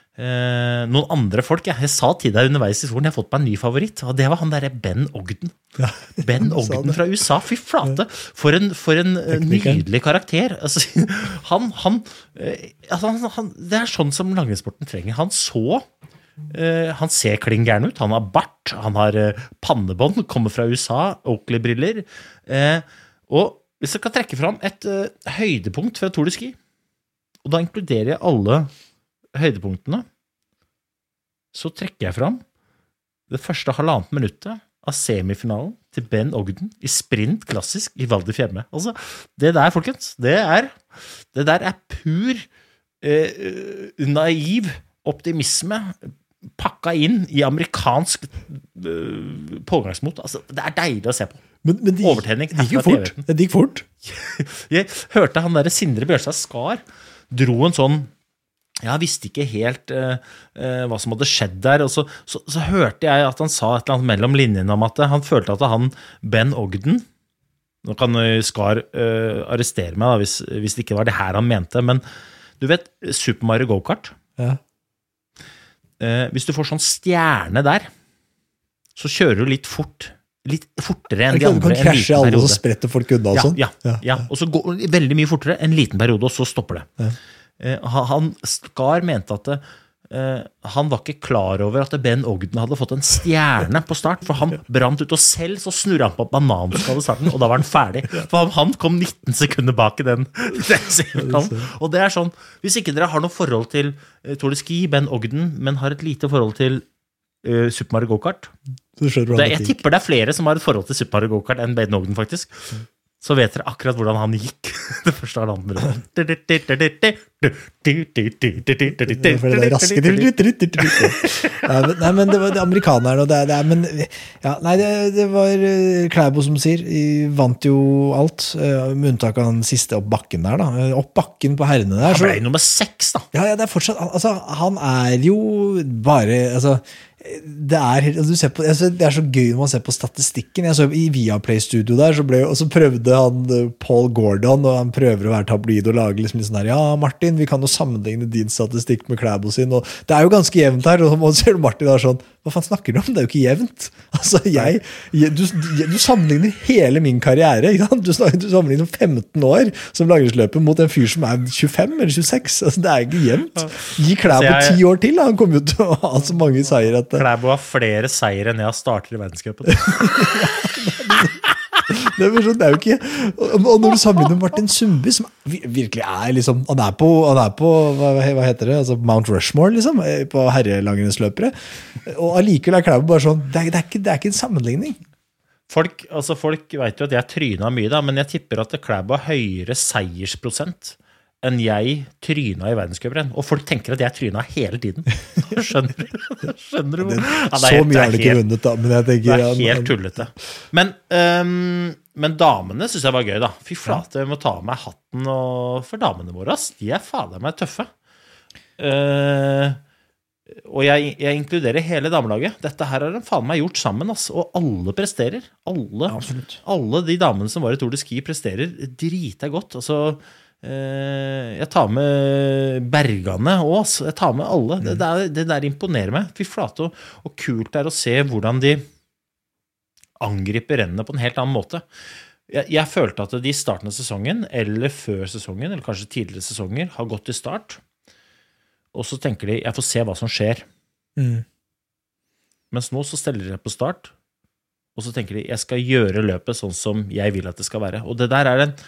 eh, noen andre folk. Jeg, jeg sa til deg underveis i skolen, jeg har fått meg en ny favoritt, og det var han der Ben Ogden. Ja, Ben Ogden fra U S A, fy flate. For en, for en nydelig karakter. Altså, han, han, eh, altså, han, han, det er sånn som langrennssporten trenger. Han så Uh, han ser kling gæren ut, han har bart, han har uh, pannebånd, kommer fra U S A, Oakley-briller, uh, og hvis jeg kan trekke fram et uh, høydepunkt fra Tour de Ski, Og da inkluderer jeg alle høydepunktene. Så trekker jeg fram det første halvannet minuttet av semifinalen til Ben Ogden i sprint klassisk i Val di Fiemme. Altså, det der, folkens, det er, det der er pur eh, naiv optimisme pakka inn i amerikansk eh, pågangsmot. Altså, det er deilig å se på. Men, men de, Overtenning. Det gikk jo fort. Det gikk fort. Jeg hørte han der Sindre Bjørstad Skar dro en sånn jeg visste ikke helt uh, uh, hva som hadde skjedd der, og så, så, så hørte jeg at han sa et eller annet mellom linjene om at han følte at han, Ben Ogden, nå kan Skar uh, arrestere meg da, hvis, hvis det ikke var det her han mente, men du vet, Super Mario Go-Kart, ja. uh, hvis du får sånn stjerne der, så kjører du litt fort, litt fortere enn de andre. Du kan krasje alle og sprette folk unna og ja, sånn. Ja, ja, ja, og så går det veldig mye fortere, en liten periode, og så stopper det. Ja. Han, Skar mente at uh, han var ikke klar over at Ben Ogden hadde fått en stjerne på start, for han brant ut, og selv så snurret han på bananskall i starten, og da var han ferdig. For han, han kom nitten sekunder bak i den. Og det er sånn, hvis ikke dere har noe forhold til uh, Tour de Ski, Ben Ogden, men har et lite forhold til uh, Super Mario Go-Kart, det, jeg tipper det er flere som har et forhold til Super Mario Go-Kart enn Ben Ogden faktisk, så vet dere akkurat hvordan han gikk det første halvandet minuttet. For det er raskere. Nei, men det var det amerikanerne, og det, det er, men, ja, nei, det, det var Klæbo som sier, vant jo alt, med unntak av den siste opp bakken der da, opp bakken på herrene der. Han ble nummer seks da. Ja, ja, det er fortsatt, altså, han er jo bare, altså, det er, altså, du ser på, altså, det er så gøy når man ser på statistikken. Jeg så i Viaplay-studio der, så ble, og så prøvde han Paul Gordon, og han prøver å være tabloid og lage liksom litt sånn her, ja Martin, vi kan jo sammenligne din statistikk med Klæbo sin, og det er jo ganske jevnt her, og så ser du Martin der sånn, hva faen snakker du om? Det er jo ikke jevnt. Altså, jeg, jeg du, du sammenligner hele min karriere, ikke sant? Du, du sammenligner femten år som langrennsløper mot en fyr som er tjuefem eller tjueseks, altså, det er ikke jevnt. Gi Klæbo jeg... ti år til, han kommer jo til å ha så mange seier at Klæbo har flere seier enn jeg starter i verdenscupen. Det er, sånn, det er jo ikke og når du sammenligner med Martin Sundby som virkelig er liksom, han er på, han er på hva, hva heter det, altså Mount Rushmore liksom, på herrelangrennsløpere og allikevel er Klæbo bare sånn det er, det, er ikke, det er ikke en sammenligning folk, altså folk vet jo at jeg tryna mye da, men jeg tipper at Klæbo har høyere seiersprosent enn jeg tryna i verdenscuprenn, og folk tenker at jeg tryna hele tiden. Skjønner du? Skjønner du? Ja, så mye er det ikke vunnet da, men jeg tenker... Det er helt tullete. Men, um, men damene synes jeg var gøy da. Fy flate, jeg må ta av meg hatten og for damene våre, ass. De er fader meg tøffe. Uh, og jeg, jeg inkluderer hele damelaget. Dette her har de faen meg gjort sammen, ass. Og alle presterer. Alle, ja, alle de damene som var i Tour de Ski presterer drita godt. Altså... Uh, jeg tar med Bergane også, jeg tar med alle det der, det der imponerer meg fy flate, og, og kult er å se hvordan de angriper rennene på en helt annen måte jeg, jeg følte at de i starten av sesongen eller før sesongen, eller kanskje tidligere sesonger har gått til start og så tenker de, jeg får se hva som skjer mm. mens nå så steller de på start og så tenker de, jeg skal gjøre løpet sånn som jeg vil at det skal være, og det der er en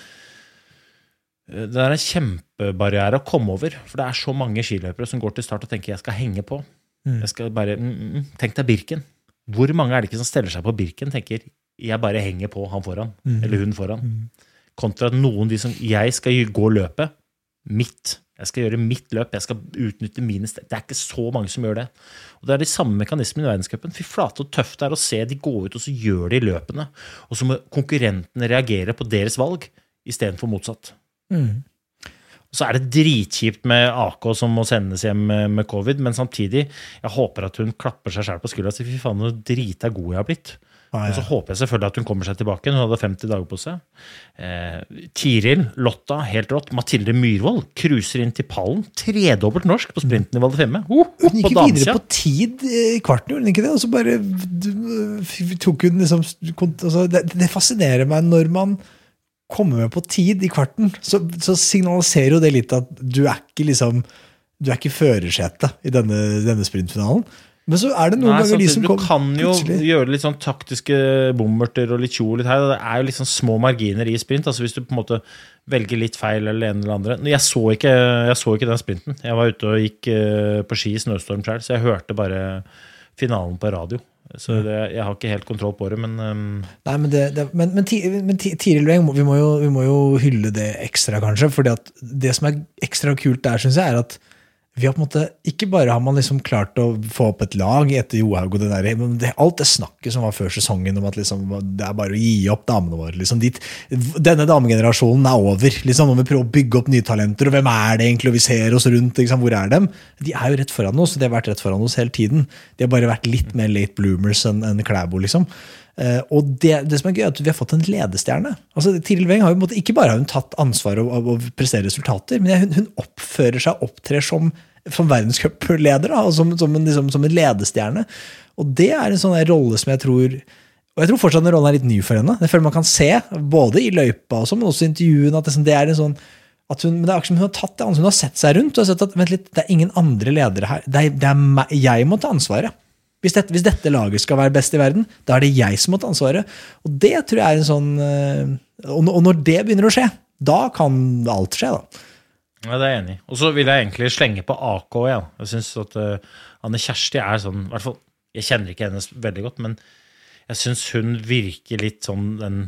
det er en kjempebarriere å komme over, for det er så mange skiløpere som går til start og tenker jeg skal henge på. Mm. Jeg skal bare, mm, tenk deg Birken. Hvor mange er det ikke som steller seg på Birken, tenker jeg bare henger på han foran, mm. eller hun foran. Mm. Kontra noen de som, jeg skal gå løpet mitt. Jeg skal gjøre mitt løp, jeg skal utnytte mine steg. Det er ikke så mange som gjør det. Og det er de samme mekanismene i verdenscupen. Fy flate og tøft er å se de gå ut, og så gjør de løpene. Og så må konkurrentene reagere på deres valg, i stedet for motsatt. Mm. Så er det dritkjipt med A K som må sendes hjem med, med covid, men samtidig, jeg håper at hun klapper seg selv på skuldra og sier, fy faen, hvor drita god jeg har blitt. Ah, ja. Og så håper jeg selvfølgelig at hun kommer seg tilbake, hun hadde femti dager på seg. Eh, Tiril, Lotta, helt rått, Mathilde Myrvold, cruiser inn til pallen, tredobbelt norsk på sprinten i Val di Fiemme. Uh, hun gikk videre på tid i kvarten, gjorde hun ikke det? Og så bare tok hun liksom, altså, det, det fascinerer meg når man kommer med på tid i kvarten, så, så signaliserer jo det litt at du er ikke liksom, du er ikke førersete i denne, denne sprintfinalen, Men så er det noen Nei, ganger de samtidig, som du kommer kan jo plutselig. gjøre litt sånn taktiske bommerter og litt tjo litt her, og det er jo liksom små marginer i sprint, altså hvis du på en måte velger litt feil eller det ene eller andre. Jeg så ikke, jeg så ikke den sprinten. Jeg var ute og gikk på ski i snøstorm selv, så jeg hørte bare finalen på radio. Så det, jeg har ikke helt kontroll på det, men... Um... Nei, men, det, det, men, men, men Tiril Weng, vi må, jo, vi må jo hylle det ekstra kanskje, fordi at det som er ekstra kult der, synes jeg, er at vi har på en måte, ikke bare har man liksom klart å få opp et lag etter Johaug og det der, men det, alt det snakket som var før sesongen om at liksom, det er bare å gi opp damene våre, liksom, dit, denne damegenerasjonen er over, liksom, når vi prøver å bygge opp nye talenter, og hvem er det egentlig, og vi ser oss rundt, liksom, hvor er dem? De er jo rett foran oss, og de har vært rett foran oss hele tiden. De har bare vært litt mer late bloomers enn en Klæbo, liksom. Uh, og det, det som er gøy er at vi har fått en ledestjerne. Altså, Tiril Weng har jo måte, ikke bare har hun tatt ansvar av å prestere resultater, men hun, hun oppfører seg, opptrer som, som verdenscupleder, og som, som, en, liksom, som en ledestjerne. Og det er en sånn rolle som jeg tror, og jeg tror fortsatt den rollen er litt ny for henne. Det føler man kan se, både i løypa og så, men også i intervjuen, at det, det er en sånn, at hun, men det er akkurat som hun har tatt det, hun har sett seg rundt, og sett at, vent litt, det er ingen andre ledere her, det er, det er meg, jeg må ta ansvaret. Hvis dette, hvis dette laget skal være best i verden, da er det jeg som må ta ansvaret. Og det tror jeg er en sånn... Og når det begynner å skje, da kan alt skje, da. Ja, det er jeg enig i. Og så vil jeg egentlig slenge på A K, ja. Jeg synes at uh, Anne Kjersti er sånn, i hvert fall, jeg kjenner ikke hennes veldig godt, men jeg synes hun virker litt sånn den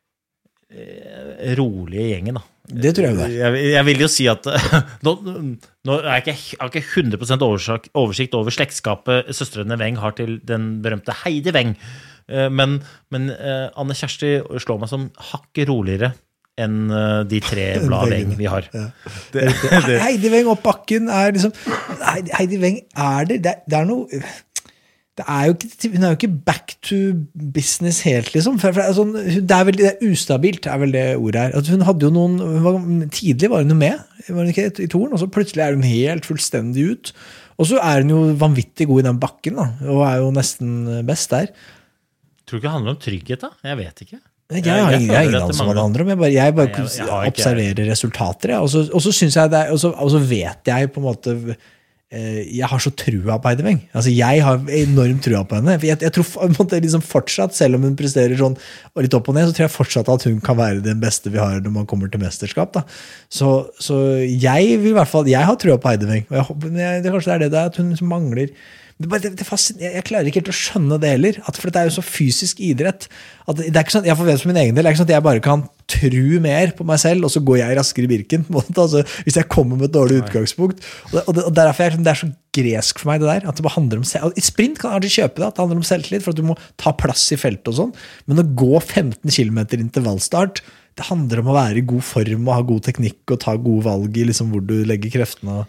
uh, rolige gjengen, da. Det tror jeg det er. Jeg, jeg vil jo si at nå, nå er jeg ikke, jeg har ikke hundre prosent oversikt, oversikt over slektskapet søstrene Weng har til den berømte Heidi Weng, men, men Anne Kjersti slår meg som hakket roligere enn de tre blad Weng vi har. Ja. Det, det. Heidi Weng opp bakken er liksom, Heidi, Heidi Weng er det, det, det er noe... Det er jo ikke, hun er jo ikke back to business helt, liksom. For, for, altså, det er veldig det er ustabilt, er vel det ordet her. Altså, hun hadde jo noen, hun var, tidlig var hun jo med, var hun ikke i toren, og så plutselig er hun helt fullstendig ut. Og så er hun jo vanvittig god i den bakken, da, og er jo nesten best der. Tror du ikke det handler om trygghet, da? Jeg vet ikke. Jeg, jeg, jeg, jeg har ingen anelse hva det handler om. Jeg bare, jeg bare Nei, jeg, jeg observerer ikke. resultater, ja. og, så, og så synes jeg det er, og så, og så vet jeg på en måte... Jeg har så trua på Heidi Weng. Altså, jeg har enormt trua på henne. Jeg, jeg tror liksom fortsatt, selv om hun presterer sånn og litt opp og ned, så tror jeg fortsatt at hun kan være den beste vi har når man kommer til mesterskap. Da. Så, så jeg vil i hvert fall, jeg har trua på Heidi Weng. Og jeg, jeg, det kanskje er det, det er at hun mangler det, det, det jeg, jeg klarer ikke helt å skjønne det heller, at, for det er jo så fysisk idrett at det er ikke sånn, jeg får vite for min egen del, det er ikke sånn at jeg bare kan tru mer på meg selv, og så går jeg raskere i birken altså, hvis jeg kommer med et dårlig utgangspunkt og, det, og, det, og derfor er det er så gresk for meg det der, at det bare handler om selv, i sprint kan jeg kjøpe det, at det handler om selvtillit for at du må ta plass i feltet og sånn, men å gå femten kilometer intervallstart, det handler om å være i god form og ha god teknikk og ta gode valg i liksom, hvor du legger kreftene.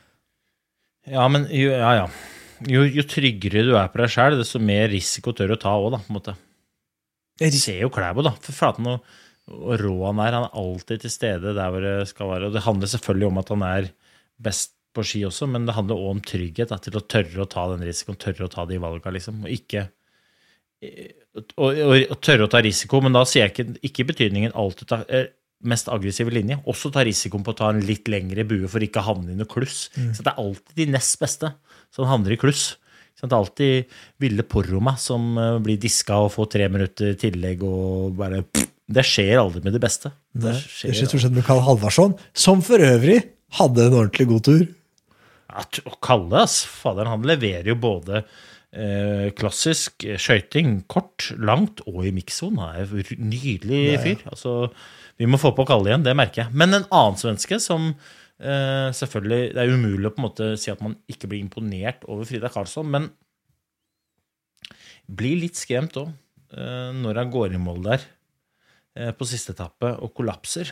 Ja, men jo, ja, ja Jo, jo tryggere du er på deg selv, desto mer risiko tør du ta også, da, på en måte. Jeg ser jo Klæbo, da, for fraten og, og rå han er, han er alltid til stede der hvor det skal være, og det handler selvfølgelig om at han er best på ski også, men det handler også om trygghet, da, til å tørre å ta den risikoen, tørre å ta de valgene, liksom, og ikke, og, og, og tørre å ta risiko, men da sier jeg ikke, ikke betydningen alltid ta, mest aggressive linje, også ta risikoen på å ta en litt lengre bue for ikke å havne i noe kluss, mm. så det er alltid de nest beste som havner i kluss. Så det er alltid Ville Porroma som blir diska og får tre minutter tillegg og bare, pff, det skjer aldri med det beste. Det skjer, det skjer stort sett med Karl Halvarsson, som for øvrig hadde en ordentlig god tur. Ja, og Kalle, ass, faderen, han leverer jo både eh, klassisk skøyting, kort, langt og i mixzone. Han er en nydelig fyr. Altså, vi må få på Kalle igjen, det merker jeg. Men en annen svenske som Uh, selvfølgelig, det er umulig å på en måte si at man ikke blir imponert over Frida Karlsson, men blir litt skremt også uh, når han går i mål der uh, på siste etappe og kollapser.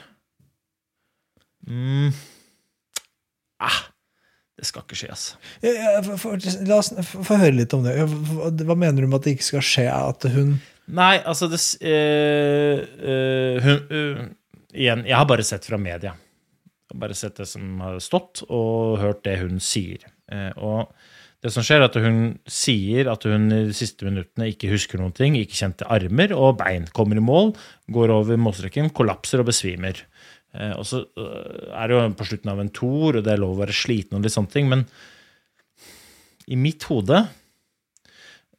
Mm. Ah, det skal ikke skje, altså. Ja, for, for, la oss få høre litt om det. Hva mener du med at det ikke skal skje? At hun... Nei, altså det, uh, uh, hun, uh, igjen, jeg har bare sett fra media. Jeg har bare sett det som har stått og hørt det hun sier. Eh, og det som skjer er at hun sier at hun i de siste minuttene ikke husker noen ting, ikke kjente armer og bein, kommer i mål, går over målstreken, kollapser og besvimer. Eh, og så er det jo på slutten av en tour, og det er lov å være sliten og litt sånne ting, men i mitt hode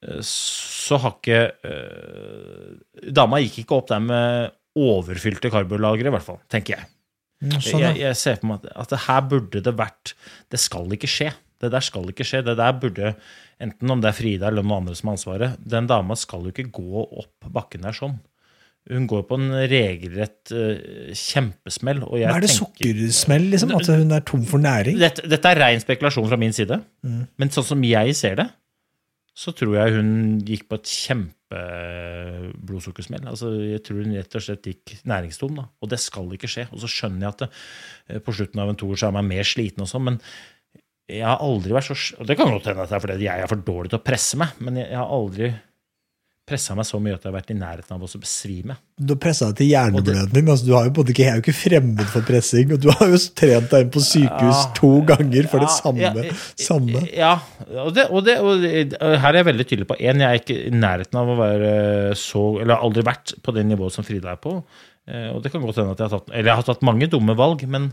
så har ikke uh, dama gikk ikke opp der med overfylte karbolagre, i hvert fall, tenker jeg. Mm, sånn, jeg, jeg ser på meg at, at det her burde det vært, det skal ikke skje. Det der skal ikke skje. Det der burde, enten om det er Frida eller noen andre som har ansvaret, den dama skal jo ikke gå opp bakken der sånn. Hun går på en regelrett uh, kjempesmell. Og jeg er det tenker, sukkersmell, liksom? At hun er tom for næring? Dette, dette er ren spekulasjon fra min side. Mm. Men sånn som jeg ser det, så tror jeg hun gikk på et kjempe blodsukkersmell. Altså, jeg tror hun rett og slett gikk næringstom, da. Og det skal ikke skje. Og så skjønner jeg at det, på slutten av en toer så er man mer sliten og sånn, men jeg har aldri vært så... Og det kan godt hende at det er fordi jeg er for dårlig til å presse meg, men jeg, jeg har aldri presset meg så mye at jeg har vært i nærheten av å besvime. Du har presset deg til hjerneblødning, altså, du har jo både ikke, jeg er jo ikke fremmed for pressing, og du har jo trent deg inn på sykehus ja, to ganger for ja, det samme. Ja, samme. ja og, det, og, det, og det, her er jeg veldig tydelig på. En, jeg er ikke i nærheten av å være så, eller har aldri vært på det nivået som Frida er på, og det kan godt hende at jeg har tatt, eller jeg har tatt mange dumme valg, men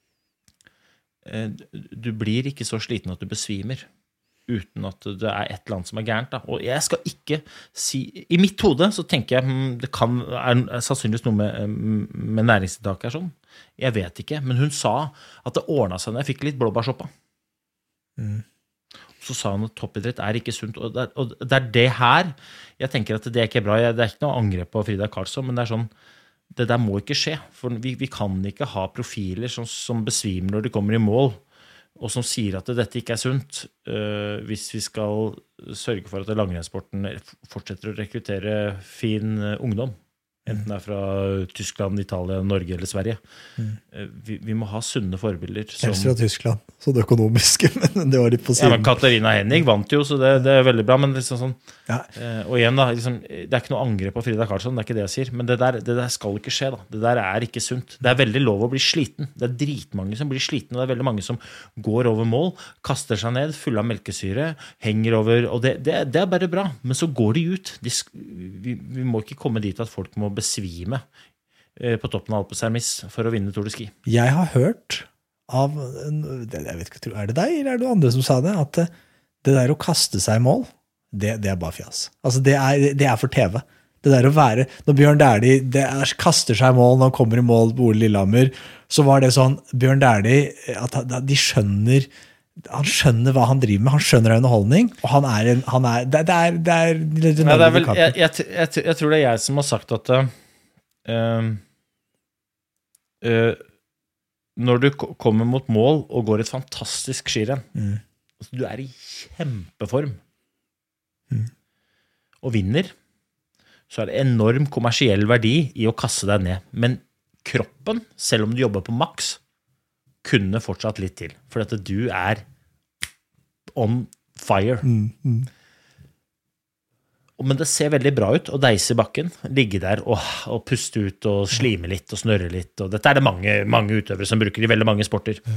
du blir ikke så sliten at du besvimer uten at det er et eller annet som er gærent da. Og jeg skal ikke si, i mitt hode så tenker jeg det kan, er, er sannsynligvis noe med, med næringstiltak her sånn, jeg vet ikke, men hun sa at det ordnet seg når jeg fikk litt blåbærsoppa. Mm. Så sa hun at toppidrett er ikke sunt, og det, er, og det er det her jeg tenker at det er ikke bra, jeg, det er ikke noe angrep på Frida Karlsson, men det er sånn det der må ikke skje, for vi, vi kan ikke ha profiler som, som besvimer når de kommer i mål, og som sier at dette ikke er sunt, uh, hvis vi skal sørge for at langrennssporten fortsetter å rekruttere fin uh, ungdom, enten det er fra Tyskland, Italia, Norge eller Sverige. Mm. Uh, vi, vi må ha sunne forbilder. Som... Helst fra Tyskland, så det økonomiske, men det var litt på siden. Ja, men Katarina Hennig vant jo, så det, det er veldig bra, men liksom sånn, ja. uh, og igjen da, liksom, det er ikke noe angrep på Frida Karlsson, det er ikke det jeg sier, men det der, det der skal ikke skje da, det der er ikke sunt. Det er veldig lov å bli sliten, det er dritmange som blir sliten, og det er veldig mange som går over mål, kaster seg ned, full av melkesyre, henger over, og det, det, det er bare bra, men så går de ut. De, vi, vi må ikke komme dit at folk må besvime eh, på toppen av Alpes for å vinne Tour de Ski. Jeg har hørt av, jeg vet ikke, er det deg eller er det andre som sa det, at det der å kaste seg i mål, det, det er bare fjas. Altså det er, det er for T V. Det der å være, når Bjørn Dæhlie det er, kaster seg i mål, når han kommer i mål på Ole Lillehammer, så var det sånn, Bjørn Dæhlie, at de skjønner han skjønner hva han driver med, han skjønner underholdning, og han er en, han er, det, det er, det er, det er, Nei, det er vel, jeg, jeg, jeg, jeg tror det er jeg som har sagt at uh, uh, når du kommer mot mål og går et fantastisk skirenn, mm. altså, du er i kjempeform, mm. og vinner, så er det enorm kommersiell verdi i å kaste deg ned, men kroppen, selv om du jobber på maks, kunne fortsatt litt til, for at du er on fire. Mm, mm. Men det ser veldig bra ut å deise i bakken, ligge der og, og puste ut og slime litt og snørre litt, og dette er det mange, mange utøvere som bruker i veldig mange sporter. Mm.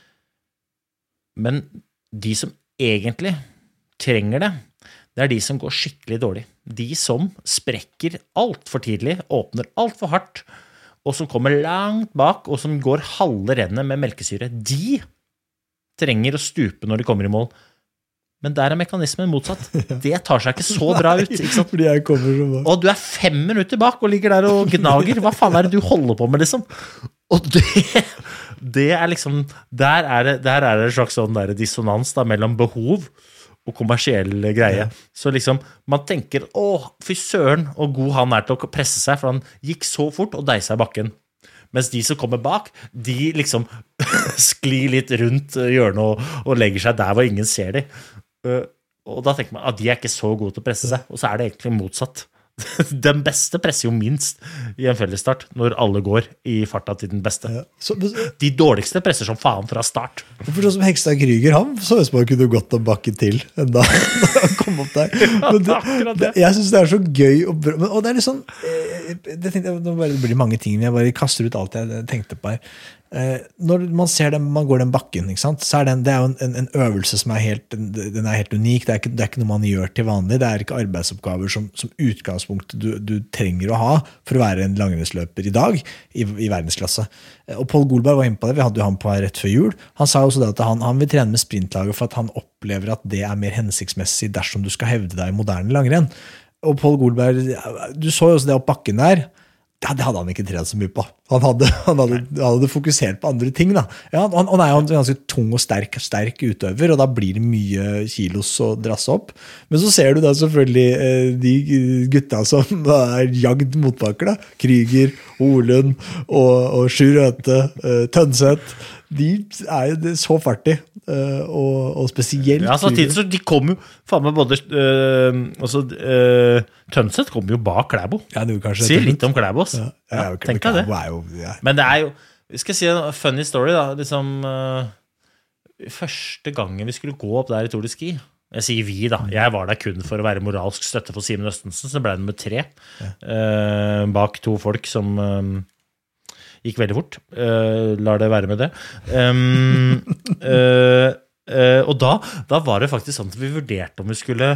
Men de som egentlig trenger det, det er de som går skikkelig dårlig. De som sprekker alt for tidlig, åpner alt for hardt, og som kommer langt bak, og som går halve rennet med melkesyre, de trenger å stupe når de kommer i mål. Men der er mekanismen motsatt. Det tar seg ikke så bra ut, ikke sant? Fordi jeg kommer så bak. Og du er fem minutter bak og ligger der og gnager. Hva faen er det du holder på med, liksom? Og det, det er liksom, der er det, der er det en slags sånn der dissonans da, mellom behov og kommersiell greie. Ja. Så liksom, man tenker, åh, fy søren, og god han er til å presse seg, for han gikk så fort og deisa i bakken. Mens de som kommer bak, de liksom sklir litt rundt hjørnet og, og legger seg der hvor ingen ser dem. Og da tenker man at de er ikke så gode til å presse seg, og så er det egentlig motsatt. Den beste presser jo minst i en fellesstart når alle går i farta til den beste. Ja. Så, de dårligste presser som faen fra start. For sånn som Hekstad Kryger, han så ut som han kunne gått en bakke til enda han kom opp der. Men det, det, jeg synes det er så gøy og bra. Og det er litt sånn, det, tenkte, det, bare, det blir mange ting, men jeg bare kaster ut alt jeg tenkte på her. Eh, når man ser den, man går den bakken, ikke sant? Så er den, det er jo en, en, en øvelse som er helt, den er helt unik. Det er, ikke, det er ikke noe man gjør til vanlig. Det er ikke arbeidsoppgaver som, som utgangspunkt du, du trenger å ha for å være en langrennsløper i dag i, i verdensklasse. Og Paul Golberg var inne på det, vi hadde jo han på her rett før jul. Han sa også det at han, han vil trene med sprintlaget for at han opplever at det er mer hensiktsmessig dersom du skal hevde deg i moderne langrenn. Og Paul Golberg, du så jo også det opp bakken der, ja, det hadde han ikke trent så mye på. Han hadde, han hadde, han hadde fokusert på andre ting. Da. Ja, han, han er jo en ganske tung og sterk, sterk utøver, og da blir det mye kilos å drasse opp. Men så ser du da selvfølgelig eh, de gutta som er jagd motbakker, da. Kryger, Olund og, og Sjur Røthe, eh, Tønseth. De er jo så fartig, uh, og, og spesielt... Ja, samtidig så de kom jo, faen meg både, uh, altså, uh, Tønseth kom jo bak Klæbo. Ja, det kanskje... Sier litt om Klæbo, ja, ja, ja, tenk deg det. Jo, ja. Men det er jo, vi skal si en funny story da, liksom, uh, første gangen vi skulle gå opp der i Tour de Ski, jeg sier vi da, jeg var der kun for å være moralsk støtte for Simen Østensen, så ble det nummer tre, ja. uh, bak to folk som... Um, gikk veldig fort, uh, lar det være med det. Um, uh, uh, og da, da var det faktisk sånn at vi vurderte om vi skulle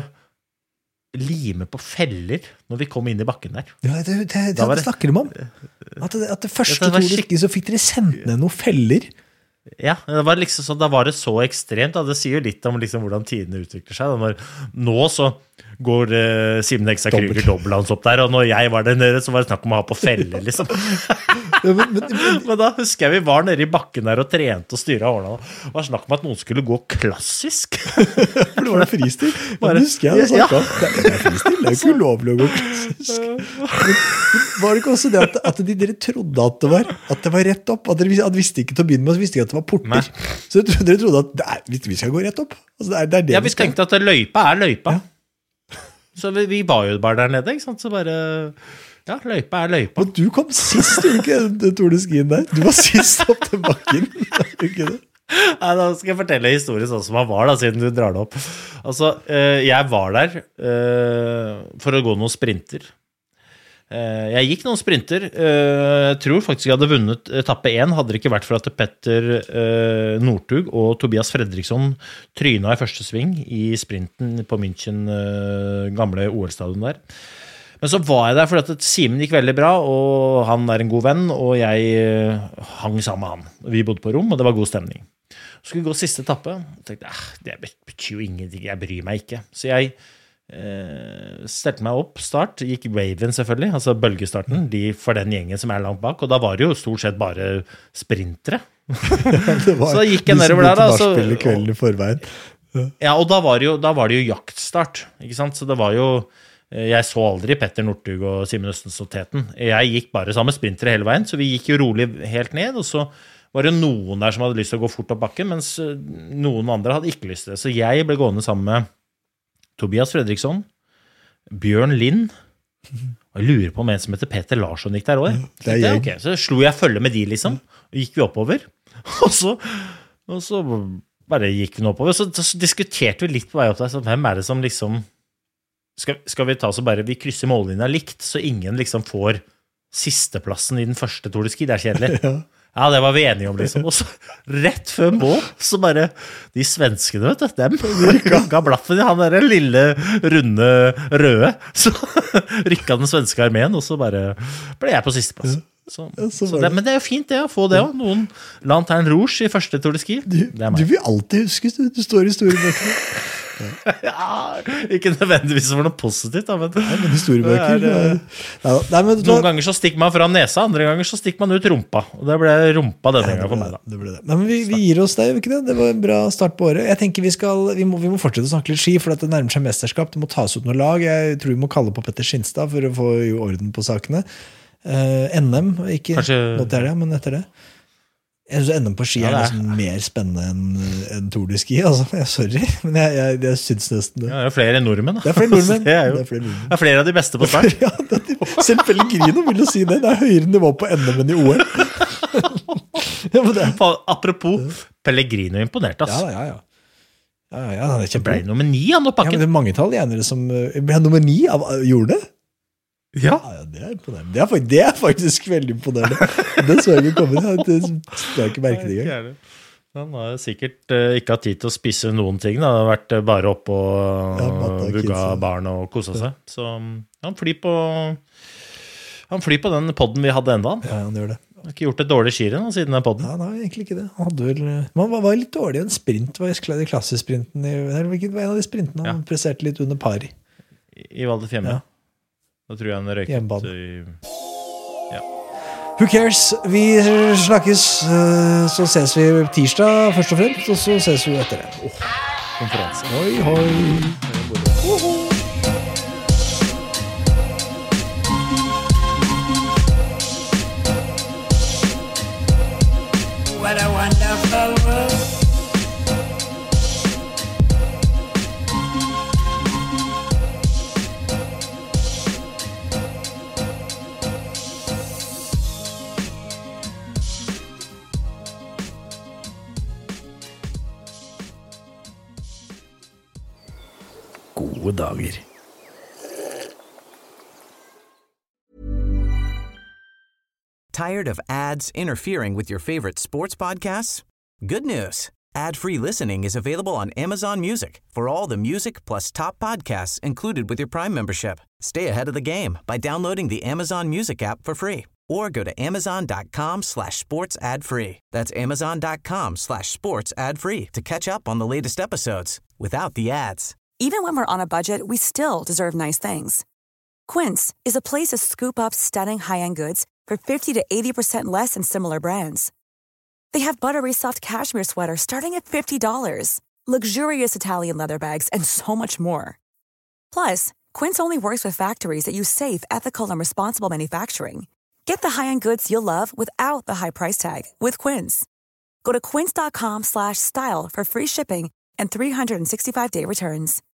lime på feller når vi kom inn i bakken der. Ja, det, det, det, det, det snakker de om. At det, at det første to skikkelig så fikk dere sendt ned noen feller. Ja, det var liksom sånn, da var det så ekstremt, da. Det sier jo litt om liksom hvordan tidene utvikler seg. Når, nå så går uh, Simen Heksa Kryger dobbeltlands opp der, og når jeg var der nede, så var det snakk om å ha på feller, liksom. ja, men, men, men, men da husker jeg vi var nede i bakken der og trente og styret av årene. Det var snakk om at noen skulle gå klassisk. For det var det fristil. Men husker jeg det snakket om. Ja. Det er fristil, det er jo ikke ulovlig å gå klassisk. Men, var det ikke også det at, at de, dere trodde at det var, at det var rett opp? At dere at visste ikke til å begynne med, så visste ikke at det var porter. Nei. Så dere trodde at det er, vi skal gå rett opp. Altså, det er, det er det ja, vi tenkte at løypa er løypa. Ja. Så vi, vi var jo bare der nede, ikke sant? Så bare, ja, løypa er løypa. Men du kom sist, du ikke, Tour de Skien der. Du var sist opp til bakken. Ikke det? Nei, da skal jeg fortelle historien sånn som han var da, siden du drar det opp. Altså, jeg var der for å gå noen sprinter. Jeg gikk noen sprinter. Jeg tror faktisk jeg hadde vunnet etappe én, hadde det ikke vært for at Petter Northug og Tobias Fredriksson tryna i første sving i sprinten på München, gamle O L-stadion der. Men så var jeg der fordi at Simen gikk veldig bra, og han er en god venn, og jeg hang sammen med han. Vi bodde på rom, og det var god stemning. Så skulle vi gå siste etappe, og tenkte jeg, det betyr jo ingenting, jeg bryr meg ikke. Så jeg eh, stelte meg opp, start, gikk Raven selvfølgelig, altså bølgestarten, de for den gjengen som er langt bak, og da var det jo stort sett bare sprintere. var, så gikk jeg nedover der da. Så spille kvelden i forveien. Ja, ja og da var, det jo, da var det jo jaktstart, ikke sant? Så det var jo, jeg så aldri Petter Northug og Simen Østensen og Teten. Jeg gikk bare sammen med sprintere hele veien, så vi gikk jo rolig helt ned, og så var det noen der som hadde lyst til å gå fort opp bakken, mens noen andre hadde ikke lyst til det. Så jeg ble gående sammen med Tobias Fredriksson, Bjørn Lind, og jeg lurer på om en som heter Peter Larsson gikk der også. Ja, det er okay. Så slo jeg følge med de liksom, og gikk vi oppover. Og så, og så bare gikk vi nå oppover. Så, så diskuterte vi litt på vei opp der, så hvem er det som liksom, skal, skal vi ta så bare, vi krysser mållinja likt, så ingen liksom får sisteplassen i den første Tour de Ski, det er kjedelig. Ja. Ja, det var vi enige om liksom. Og så rett før mål, så bare de svenskene, vet du, dem rykka blaffen i han der lille, runde, røde. Så rykka den svenske armeen, og så bare ble jeg på siste plass. Så, ja, så så det, men det er jo fint det, å få det også. Noen Lantern Rouge i første Tour de Ski. Du, du vil alltid huske, du, du står i store bøker. Ja, ikke nødvendigvis for noe positivt da, men, nei, men historiebøker er, ja, nei, men, noen ganger så stikker man fra nesa, andre ganger så stikker man ut rumpa, og det ble rumpa denne gangen for meg da. Det ble det. Nei, men vi, vi gir oss det, ikke det? Det var en bra start på året. Jeg tenker vi skal, vi må, vi må fortsette å snakke litt ski, for at det nærmer seg mesterskap, det må tas ut noen lag. Jeg tror vi må kalle på Petter Skinstad for å få orden på sakene. uh, N M, ikke Kanskje... noter det, men etter det jeg synes N M på ski er, ja, er nesten mer spennende enn en Tour de Ski, altså. Jeg, sorry, men jeg, jeg, jeg synes nesten det. Ja, det er flere nordmenn da. Det er flere nordmenn. det, er jo, det, er flere nordmenn. det er flere av de beste på start. ja, det, selv Pellegrino vil jo si det. Det er høyere nivå på N M enn i O L. ja, det... Apropos, Pellegrino imponert, ass. Ja, ja, ja. ja, ja han er det ble nummer ni, han opp pakken. Ja, men det er mange italienere som ble nummer ni av, gjorde det. Ja. ja Det er imponerende. Det er, faktisk, det er faktisk veldig imponerende. Det så jeg ikke komme. Det har ikke merket det engang. Han har sikkert uh, ikke hatt tid til å spise noen ting. Da. Det har vært uh, bare opp og uh, vugga barn og kosa seg. Så um, han flyr på han flyr på den podden vi hadde enda. Ja, han gjør det. Han har ikke gjort et dårlig skirenn siden den podden. Ja, han har egentlig ikke det. Han hadde vel, man var litt dårlig i en sprint, var i klassesprinten. Det var en av de sprintene han ja. presterte litt under par i. I Valde Fjemme. Ja. Da tror jeg han røyket Hjemmebane. i... Ja. Who cares? Vi snakkes, så ses vi tirsdag først og fremst, og så ses vi etter det. Oh, konferanse. Hoi, hoi. Woho! What a wonderful world. Gode dager. Tired of ads interfering with your favorite sports podcasts? Good news. Ad-free listening is available on Amazon Music for all the music plus top podcasts included with your Prime membership. Stay ahead of the game by downloading the Amazon Music app for free or go to amazon.com slash sports ad free. That's amazon.com slash sports ad free to catch up on the latest episodes without the ads. Even when we're on a budget, we still deserve nice things. Quince is a place to scoop up stunning high-end goods for fifty to eighty percent less than similar brands. They have buttery soft cashmere sweaters starting at fifty dollars, luxurious Italian leather bags, and so much more. Plus, Quince only works with factories that use safe, ethical, and responsible manufacturing. Get the high-end goods you'll love without the high price tag with Quince. Go to quince.com slash style for free shipping and three sixty-five day returns.